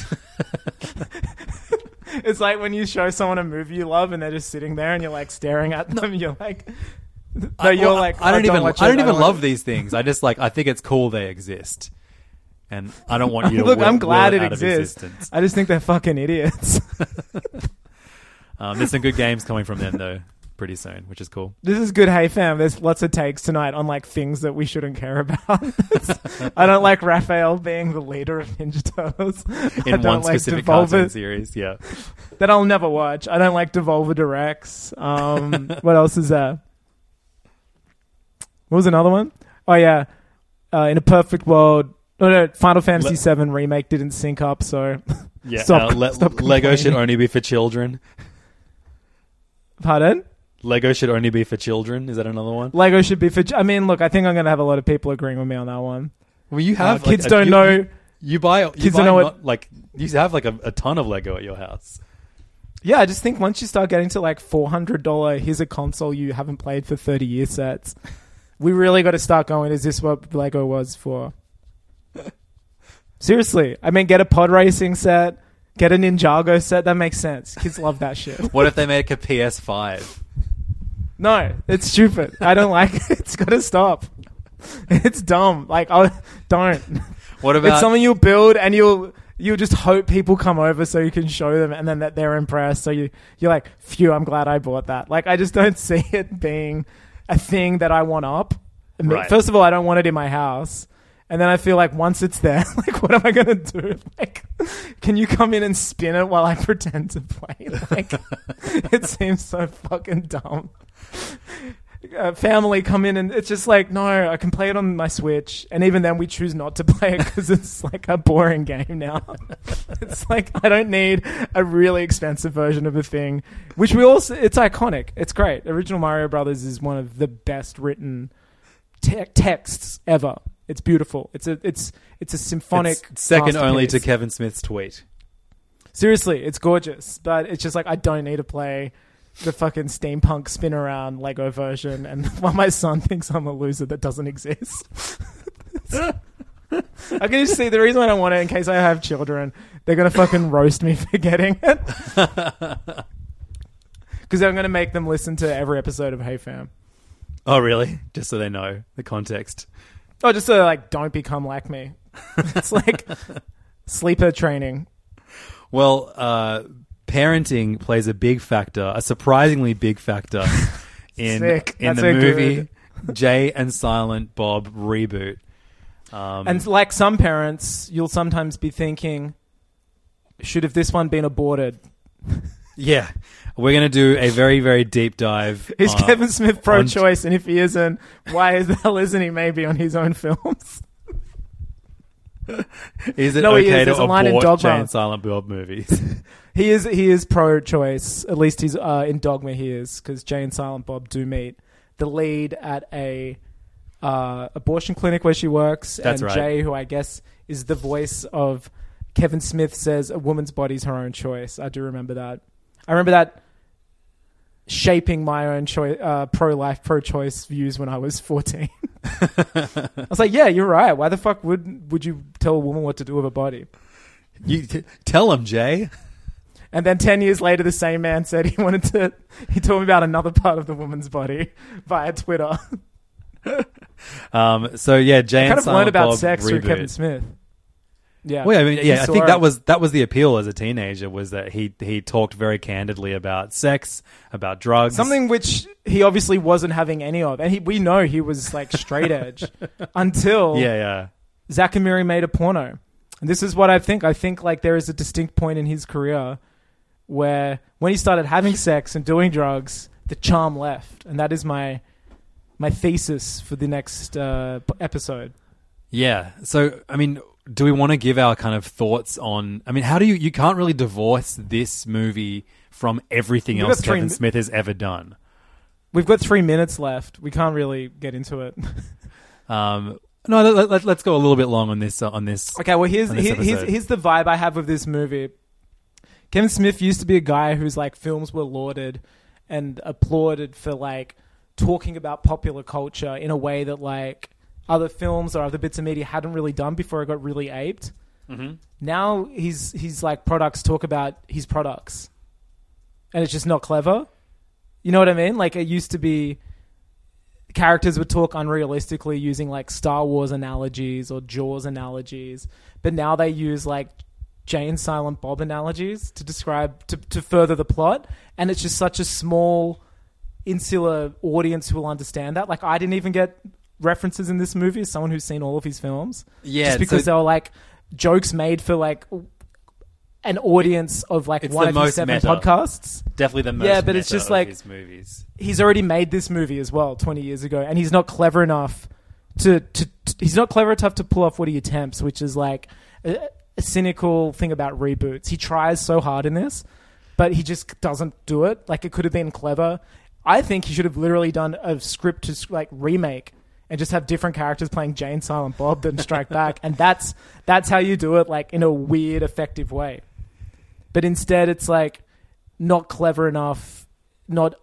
S6: It's like when you show someone a movie you love and they're just sitting there and you're like staring at them. You're like, no,
S7: I,
S6: you're
S7: well,
S6: like,
S7: I don't
S6: oh,
S7: even.
S6: watch
S7: I
S6: it,
S7: don't even
S6: want
S7: love
S6: it.
S7: these things. I just like. I think it's cool they exist, and I don't want you to
S6: Look,
S7: will,
S6: I'm glad
S7: will
S6: it
S7: out of
S6: exists.
S7: existence.
S6: I just think they're fucking idiots.
S7: Um, there's some good games coming from them though, pretty soon, which is cool.
S6: This is good. Hey fam, there's lots of takes tonight on like things that we shouldn't care about. I don't like Raphael being the leader of Ninja Turtles. I
S7: In
S6: don't
S7: one
S6: like
S7: specific
S6: Devolver-
S7: cartoon series, yeah.
S6: that I'll never watch. I don't like Devolver Directs. Um, what else is there? What was another one? Oh yeah, uh, in a perfect world. No, no, Final Fantasy
S7: Le-
S6: seven remake didn't sync up, so
S7: Yeah,
S6: stop,
S7: uh, le-
S6: stop
S7: Lego should
S6: complaining.
S7: only be for children.
S6: Pardon?
S7: Lego should only be for children. Is that another one?
S6: Lego should be for. I mean, look, I think I'm going to have a lot of people agreeing with me on that one.
S7: Well, you have
S6: Uh, kids
S7: like, a-
S6: don't
S7: you,
S6: know.
S7: You, you buy. You
S6: Kids
S7: buy
S6: don't know
S7: not-
S6: what-
S7: like you have like a, a ton of Lego at your house.
S6: Yeah, I just think once you start getting to like four hundred dollars, here's a console you haven't played for thirty years sets, we really got to start going, is this what Lego was for? Seriously. I mean, get a pod racing set, get a Ninjago set. That makes sense. Kids love that shit.
S7: What if they make a P S five?
S6: No, it's stupid. I don't like it. It's got to stop. It's dumb. Like, I don't.
S7: What about
S6: It's something you'll build and you'll you'll just hope people come over so you can show them and then that they're impressed. So you, you're like, phew, I'm glad I bought that. Like, I just don't see it being a thing that I want up. I mean,
S7: Right.
S6: First of all, I don't want it in my house. And then I feel like once it's there, like, what am I going to do? Like, can you come in and spin it while I pretend to play? Like, it seems so fucking dumb. Uh, family come in and it's just like, no, I can play it on my Switch. And even then we choose not to play it because it's like a boring game now. It's like, I don't need a really expensive version of a thing, which we also, it's iconic. It's great. Original Mario Brothers is one of the best written te- texts ever. It's beautiful. It's a, it's, it's a symphonic
S7: It's second only to
S6: masterpiece.
S7: Kevin Smith's tweet.
S6: Seriously, it's gorgeous, but it's just like, I don't need to play the fucking steampunk spin around Lego version, and while my son thinks I'm a loser that doesn't exist. I can just see the reason I don't want it, in case I have children, they're gonna fucking roast me for getting it. Because I'm gonna make them listen to every episode of Hey Fam.
S7: Oh, really? Just so they know the context.
S6: Oh, just so like, don't become like me. It's like sleeper training.
S7: Well, uh, parenting plays a big factor, a surprisingly big factor in
S6: Sick.
S7: in
S6: That's
S7: the
S6: a
S7: movie
S6: good-
S7: Jay and Silent Bob reboot. Um,
S6: And like some parents, you'll sometimes be thinking, should have this one been aborted?
S7: yeah, we're gonna do a very very deep dive.
S6: Is
S7: uh,
S6: Kevin Smith
S7: on-
S6: pro-choice? And if he isn't, why the hell isn't he maybe on his own films?
S7: Is it
S6: No, he
S7: okay
S6: is. There's
S7: to
S6: a line in
S7: abort
S6: Dogma.
S7: Jay and Silent Bob movies?
S6: He is he is pro-choice. At least he's uh, in Dogma. He is, because Jay and Silent Bob do meet. The lead at a uh, abortion clinic where she works,
S7: That's
S6: and
S7: right.
S6: Jay, who I guess is the voice of Kevin Smith, says a woman's body's her own choice. I do remember that. I remember that shaping my own choice, uh, pro-life, pro-choice views when I was fourteen. I was like, yeah, you're right. Why the fuck would would you tell a woman what to do with her body?
S7: You t- tell him, Jay.
S6: And then ten years later, the same man said he wanted to. He told me about another part of the woman's body via Twitter.
S7: um. So yeah, Jay
S6: I
S7: and
S6: kind of
S7: Silent
S6: learned about
S7: Bob
S6: sex through
S7: reboot.
S6: Kevin Smith. Yeah.
S7: Well, yeah, I mean, yeah,
S6: He
S7: I
S6: saw
S7: think
S6: it.
S7: that was that was the appeal as a teenager, was that he he talked very candidly about sex, about drugs,
S6: Something which he obviously wasn't having any of, and he, we know he was like straight edge until
S7: Yeah, yeah.
S6: Zack and Miri made a porno. And this is what I think. I think like there is a distinct point in his career where when he started having sex and doing drugs, the charm left, and that is my my thesis for the next uh, p- episode.
S7: Yeah. So, I mean, do we want to give our kind of thoughts on... I mean, how do you... You can't really divorce this movie from everything
S6: We've
S7: else
S6: got three
S7: Kevin
S6: mi-
S7: Smith has ever done.
S6: We've got three minutes left. We can't really get into it.
S7: Um, no, let, let, let's go a little bit long on this. Uh, on this.
S6: Okay, well, here's,
S7: on this
S6: here, here's
S7: episode.
S6: here's the vibe I have of this movie. Kevin Smith used to be a guy whose like films were lauded and applauded for like talking about popular culture in a way that like other films or other bits of media hadn't really done before it got really aped.
S7: Mm-hmm.
S6: Now he's he's like products talk about his products, and it's just not clever. You know what I mean? Like it used to be characters would talk unrealistically using like Star Wars analogies or Jaws analogies, but now they use like Jay and Silent Bob analogies to describe to, to further the plot, and it's just such a small insular audience who will understand that. Like I didn't even get references in this movie as someone who's seen all of his films.
S7: Yeah,
S6: just because
S7: so-
S6: they were like jokes made for like an audience of like
S7: It's
S6: one
S7: the
S6: of his
S7: most
S6: seven
S7: meta.
S6: podcasts.
S7: Definitely the most
S6: Yeah, but it's
S7: meta
S6: just
S7: of
S6: like-
S7: his movies.
S6: He's already made this movie as well twenty years ago, and he's not clever enough to, to, to he's not clever enough to pull off what he attempts, which is like a, a cynical thing about reboots. He tries so hard in this, but he just doesn't do it. Like it could have been clever. I think he should have literally done a script to like remake and just have different characters playing Jay and Silent Bob then Strike Back, and that's that's how you do it, like in a weird, effective way. But instead, it's like not clever enough. Not,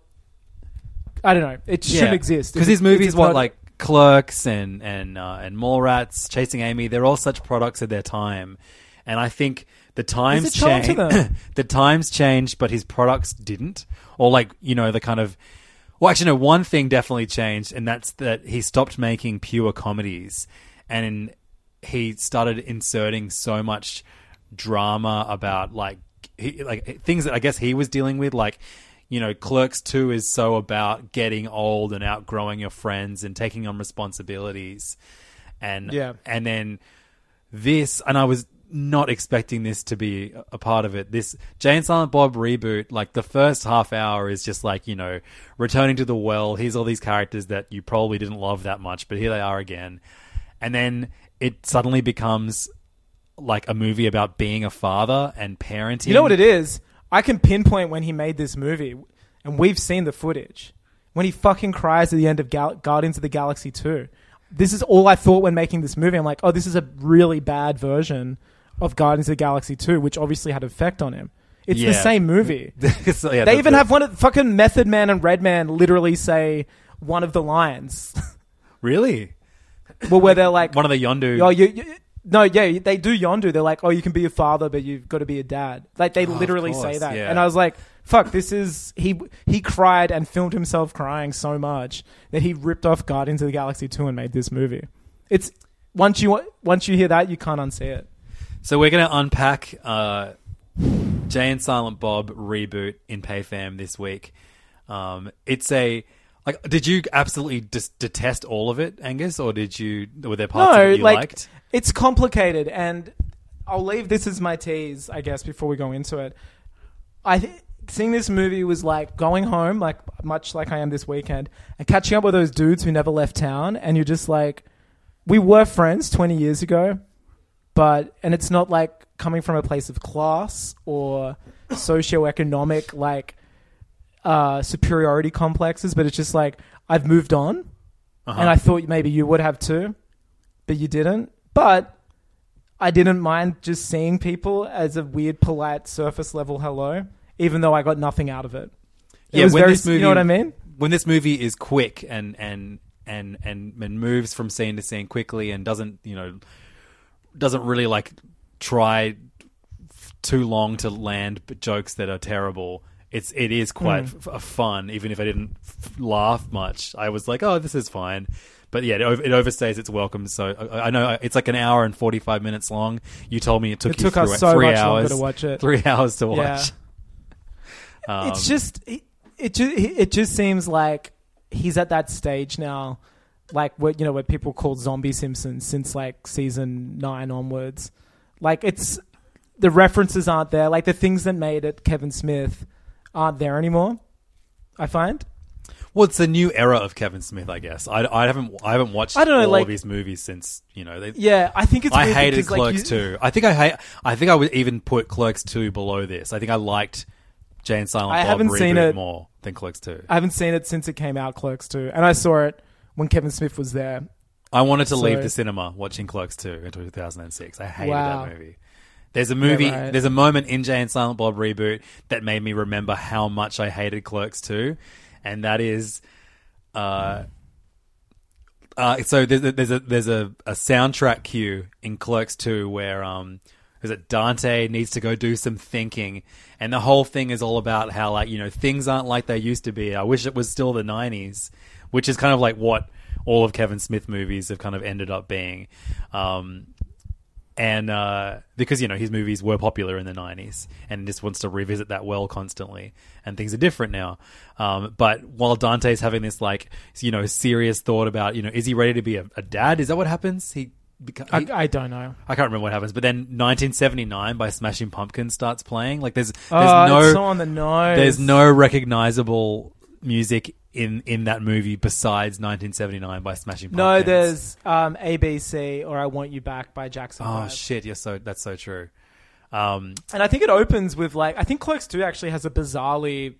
S6: I don't know. It shouldn't exist
S7: because
S6: If
S7: his
S6: it-
S7: movies,
S6: if it's
S7: what
S6: not-
S7: like Clerks and and uh, and Mallrats, Chasing Amy, they're all such products of their time, and I think the times
S6: There's a charm to
S7: changed.
S6: them.
S7: The times changed, but his products didn't, or like you know the kind of. Well, actually, no. One thing definitely changed, and that's that he stopped making pure comedies, and he started inserting so much drama about like he, like things that I guess he was dealing with, like you know, Clerks two is so about getting old and outgrowing your friends and taking on responsibilities, and
S6: Yeah.
S7: and then this, and I was not expecting this to be a part of it. This Jay and Silent Bob reboot, like the first half hour is just like, you know, returning to the well. Here's all these characters that you probably didn't love that much, but here they are again. And then it suddenly becomes like a movie about being a father and parenting.
S6: You know what it is? I can pinpoint when he made this movie, and we've seen the footage. When he fucking cries at the end of Gal- Guardians of the Galaxy two. This is all I thought when making this movie. I'm like, oh, this is a really bad version of Guardians of the Galaxy two, which obviously had an effect on him. It's the
S7: Yeah.
S6: same movie.
S7: So, yeah,
S6: They
S7: the-
S6: even
S7: the-
S6: have one of fucking Method Man and Redman literally say one of the lines.
S7: Really?
S6: Well, where they're like,
S7: One of the Yondu.
S6: oh, you, you, no, yeah, they do Yondu. They're like, oh, you can be a father, but you've got to be a dad. Like they
S7: Oh, of
S6: literally
S7: course,
S6: say that,
S7: yeah.
S6: and I was like, fuck, this is he. He cried and filmed himself crying so much that he ripped off Guardians of the Galaxy two and made this movie. It's once you once you hear that, you can't unsee it.
S7: So we're going to unpack uh, Jay and Silent Bob reboot in PayFam this week. Um, it's a like. Did you absolutely dis- detest all of it, Angus, or did you? Were there parts
S6: No,
S7: of it you
S6: like
S7: liked?
S6: it's complicated, and I'll leave this as my tease, I guess, before we go into it. I th- seeing this movie was like going home, like much like I am this weekend, and catching up with those dudes who never left town, and you're just like, we were friends twenty years ago, but and it's not like coming from a place of class or socioeconomic like uh, superiority complexes, but it's just like I've moved on,
S7: Uh-huh.
S6: and I thought maybe you would have too, but you didn't. But I didn't mind just seeing people as a weird, polite, surface level hello, even though I got nothing out of it. It
S7: Yeah,
S6: was
S7: when
S6: very,
S7: this movie,
S6: you know what I mean?
S7: When this movie is quick and and and and and moves from scene to scene quickly and doesn't you know doesn't really like try too long to land b- jokes that are terrible. It's it is quite mm. f- fun, even if I didn't f- laugh much. I was like, oh, this is fine. But yeah, it, over- it overstays its welcome. So I-, I know it's like an hour and forty-five minutes long. You told me it took
S6: it
S7: you
S6: took
S7: through
S6: us so
S7: three
S6: much
S7: hours
S6: longer to watch it.
S7: Three hours to watch.
S6: Yeah.
S7: um,
S6: it's just it, it just it just seems like he's at that stage now, like what you know what people call zombie Simpsons since like season nine onwards. Like it's the references aren't there. Like the things that made it Kevin Smith aren't there anymore. I find.
S7: Well, it's a new era of Kevin Smith, I guess. I, I haven't I haven't watched
S6: I don't know,
S7: all
S6: like,
S7: of his movies since you know. They,
S6: yeah, I think it's.
S7: I
S6: weird
S7: hated
S6: because,
S7: Clerks
S6: like, you,
S7: two. I think I hate. I think I would even put Clerks two below this. I think I liked Jay and Silent
S6: I
S7: Bob
S6: haven't
S7: reboot
S6: seen it
S7: more than Clerks two.
S6: I haven't seen it since it came out, Clerks two, and I saw it when Kevin Smith was there.
S7: I wanted to
S6: so,
S7: leave the cinema watching Clerks two in two thousand six. I hated
S6: wow.
S7: that movie. There's a movie,
S6: yeah, right.
S7: there's a moment in Jay and Silent Bob reboot that made me remember how much I hated Clerks two, and that is, uh, uh, so there's a, there's a there's a, a soundtrack cue in Clerks two where um, is it Dante needs to go do some thinking, and the whole thing is all about how like you know things aren't like they used to be. I wish it was still the nineties, which is kind of like what all of Kevin Smith movies have kind of ended up being. Um, And uh, because, you know, his movies were popular in the nineties and just wants to revisit that well constantly. And things are different now. Um, but while Dante's having this, like, you know, serious thought about, you know, is he ready to be a, a dad? Is that what happens? He, beca- he
S6: I, I don't know.
S7: I can't remember what happens. But then nineteen seventy-nine by Smashing Pumpkins starts playing. Like, there's, there's
S6: oh,
S7: no...
S6: it's so on the nose.
S7: There's no recognizable music in, in that movie besides nineteen seventy-nine by Smashing Pumpkins.
S6: No, there's um, A B C or I Want You Back by Jackson
S7: Oh,
S6: five.
S7: shit. You're so, that's so true. Um,
S6: and I think it opens with, like, I think Clerks two actually has a bizarrely...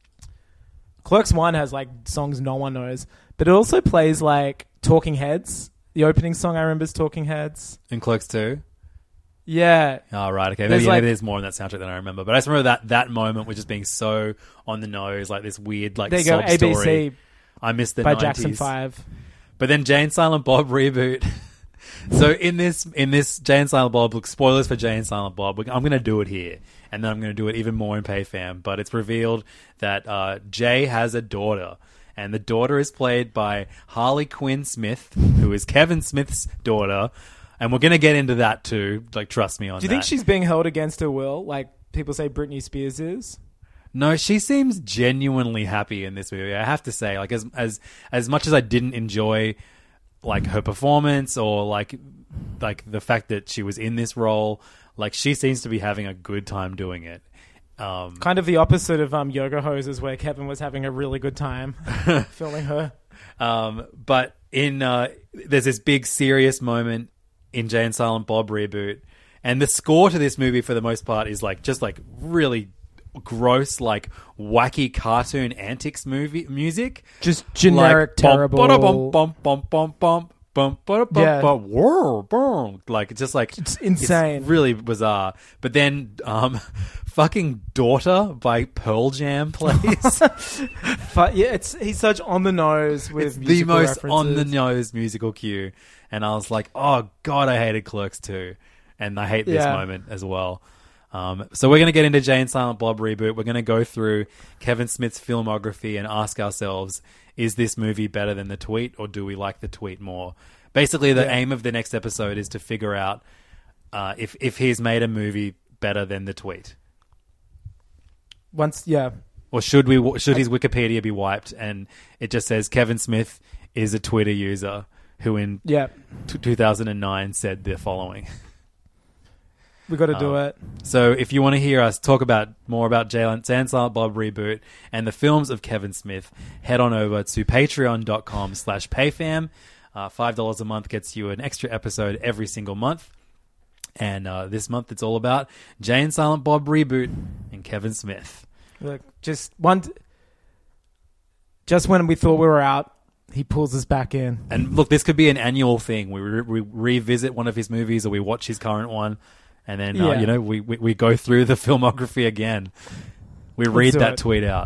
S6: Clerks one has, like, songs no one knows, but it also plays, like, Talking Heads. The opening song I remember is Talking Heads.
S7: in Clerks two?
S6: Yeah.
S7: Oh, right, okay.
S6: There's
S7: Maybe,
S6: like-
S7: maybe there's more in that soundtrack than I remember. But I just remember that, that moment was just being so on the nose, like this weird, like,
S6: There you go,
S7: sob
S6: A B C
S7: story. I missed the
S6: by
S7: nineties.
S6: Jackson five.
S7: But then Jay and Silent Bob reboot. So in this, in this Jay and Silent Bob, look, spoilers for Jay and Silent Bob. I'm going to do it here, and then I'm going to do it even more in PayFam. But it's revealed that uh, Jay has a daughter, and the daughter is played by Harley Quinn Smith, who is Kevin Smith's daughter. And we're going to get into that too. Like, trust me on that.
S6: Do you think she's being held against her will, like people say Britney Spears is?
S7: No, she seems genuinely happy in this movie. I have to say, like as as as much as I didn't enjoy like her performance or like like the fact that she was in this role, like she seems to be having a good time doing it. Um,
S6: Kind of the opposite of um, Yoga Hosers, where Kevin was having a really good time filming her.
S7: um, but in uh, there's this big serious moment in Jay and Silent Bob reboot, and the score to this movie for the most part is like just like really gross, like wacky cartoon antics movie music,
S6: just generic,
S7: like,
S6: terrible.
S7: Bum, bum, bum, bum, bum, bum, bum, bum,
S6: Yeah.
S7: bum, whoa, boom. Like it's just like
S6: It's insane.
S7: It's really bizarre. But then, um, fucking Daughter by Pearl Jam plays.
S6: But yeah, it's he's such on the nose with
S7: It's the
S6: musical
S7: most
S6: references.
S7: on the nose musical cue, and I was like, oh god, I hated Clerks too, and I hate this
S6: Yeah.
S7: moment as well. Um, so we're going to get into Jay and Silent Bob reboot. We're going to go through Kevin Smith's filmography and ask ourselves, is this movie better than The Tweet, or do we like The Tweet more? Basically, the
S6: Yeah.
S7: aim of the next episode is to figure out uh, if if he's made a movie better than The Tweet,
S6: Once, yeah,
S7: or should we should his Wikipedia be wiped and it just says Kevin Smith is a Twitter user who in
S6: yeah,
S7: t- two thousand nine said the following.
S6: we got to do
S7: Um,
S6: it.
S7: So if you want to hear us talk about more about Jay and Silent Bob reboot and the films of Kevin Smith, head on over to patreon.com slash payfam. Uh, five dollars a month gets you an extra episode every single month. And uh, this month it's all about Jay and Silent Bob reboot and Kevin Smith.
S6: Look, just one, just when we thought we were out, he pulls us back in.
S7: And look, this could be an annual thing. We, re- we revisit one of his movies or we watch his current one. And then, uh,
S6: Yeah.
S7: you know, we, we, we go through the filmography again. We read
S6: do
S7: that
S6: it.
S7: tweet out.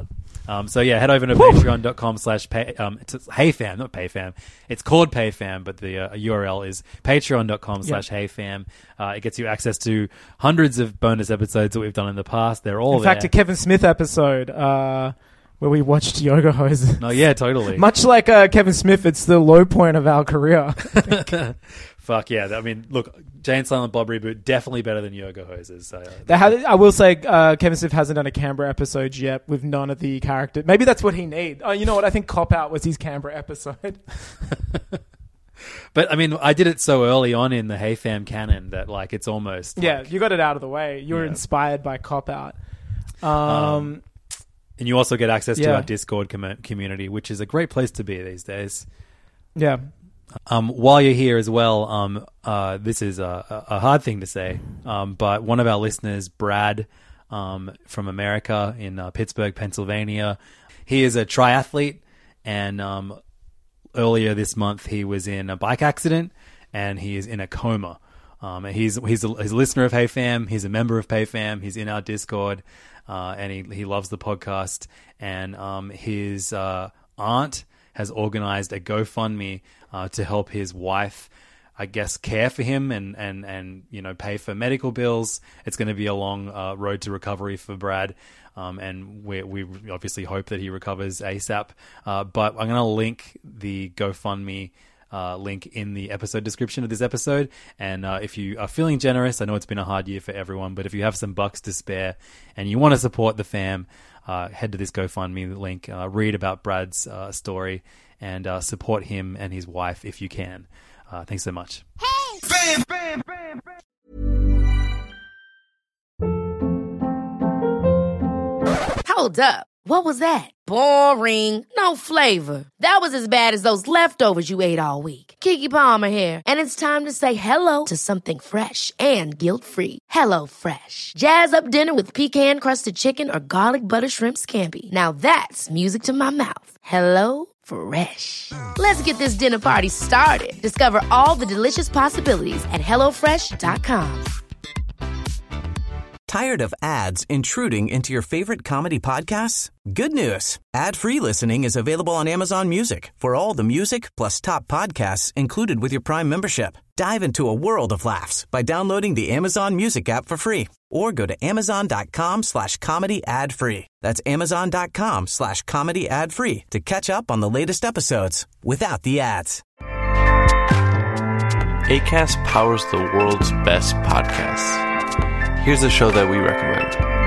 S7: Um, so yeah, head over to patreon.com slash pay, um, it's HeyFam, not PayFam. It's called PayFam, but the uh, U R L is patreon.com slash HeyFam. Uh, it gets you access to hundreds of bonus episodes that we've done in the past. They're all
S6: In
S7: there.
S6: fact, a Kevin Smith episode uh, where we watched Yoga Hosers.
S7: Oh yeah, totally.
S6: Much like uh, Kevin Smith, it's the low point of our career.
S7: Fuck yeah. I mean, look, Jay and Silent Bob reboot, definitely better than Yoga Hosers. So, uh,
S6: They had, I will say, uh, Kevin Smith hasn't done a Canberra episode yet with none of the characters. Maybe that's what he needs. Oh, you know what? I think Cop Out was his Canberra episode.
S7: But I mean, I did it so early on in the HeyFam canon that like it's almost like,
S6: yeah, you got it out of the way. You were
S7: Yeah.
S6: inspired by Cop Out. Um,
S7: Um, and you also get access to
S6: yeah.
S7: our Discord com- community, which is a great place to be these days.
S6: yeah.
S7: Um, while you're here as well, um, uh, this is a, a hard thing to say, um, but one of our listeners, Brad, um, from America in uh, Pittsburgh, Pennsylvania, he is a triathlete, and um, earlier this month he was in a bike accident, and he is in a coma. Um, he's he's a, he's a listener of HeyFam. He's a member of PayFam. He's in our Discord, uh, and he he loves the podcast. And um, his uh, aunt has organized a GoFundMe uh, to help his wife, I guess, care for him and, and, and you know, pay for medical bills. It's going to be a long uh, road to recovery for Brad, um, and we we obviously hope that he recovers ASAP. Uh, but I'm going to link the GoFundMe uh, link in the episode description of this episode. And uh, if you are feeling generous, I know it's been a hard year for everyone, but if you have some bucks to spare and you want to support the fam, Uh, head to this GoFundMe link, uh, read about Brad's uh, story, and uh, support him and his wife if you can. Uh, thanks so much.
S10: Bam, bam, bam, bam.
S3: Hold up. What was that? Boring. No flavor. That was as bad as those leftovers you ate all week. Keke Palmer here, and it's time to say hello to something fresh and guilt-free. Hello Fresh. Jazz up dinner with pecan-crusted chicken or garlic butter shrimp scampi. Now that's music to my mouth. Hello Fresh. Let's get this dinner party started. Discover all the delicious possibilities at hello fresh dot com.
S11: Tired of ads intruding into your favorite comedy podcasts? Good news. Ad-free listening is available on Amazon Music for all the music plus top podcasts included with your Prime membership. Dive into a world of laughs by downloading the Amazon Music app for free or go to amazon.com slash comedy ad free. That's amazon.com slash comedy ad free to catch up on the latest episodes without the ads.
S12: Acast powers the world's best podcasts. Here's a show that we recommend.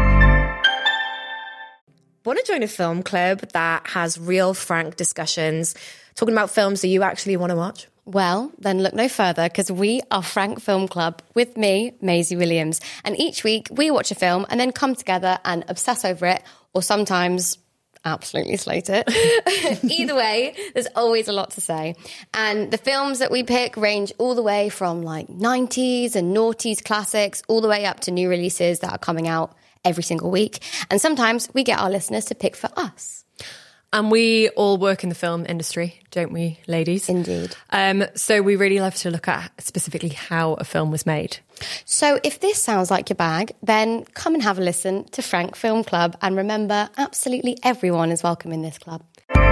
S13: Want to join a film club that has real, frank discussions, talking about films that you actually want to watch?
S14: Well, then look no further, because we are Frank Film Club with me, Maisie Williams. And each week we watch a film and then come together and obsess over it, or sometimes absolutely slate it. Either way, there's always a lot to say. And the films that we pick range all the way from like nineties and noughties classics all the way up to new releases that are coming out every single week. And sometimes we get our listeners to pick for us.
S13: And we all work in the film industry, don't we, ladies?
S14: Indeed.
S13: Um, so we really love to look at specifically how a film was made.
S14: So if this sounds like your bag, then come and have a listen to Frank Film Club. And remember, absolutely everyone is welcome in this club.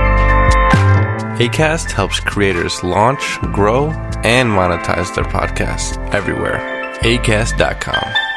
S12: Acast helps creators launch, grow, and monetize their podcasts everywhere. acast dot com.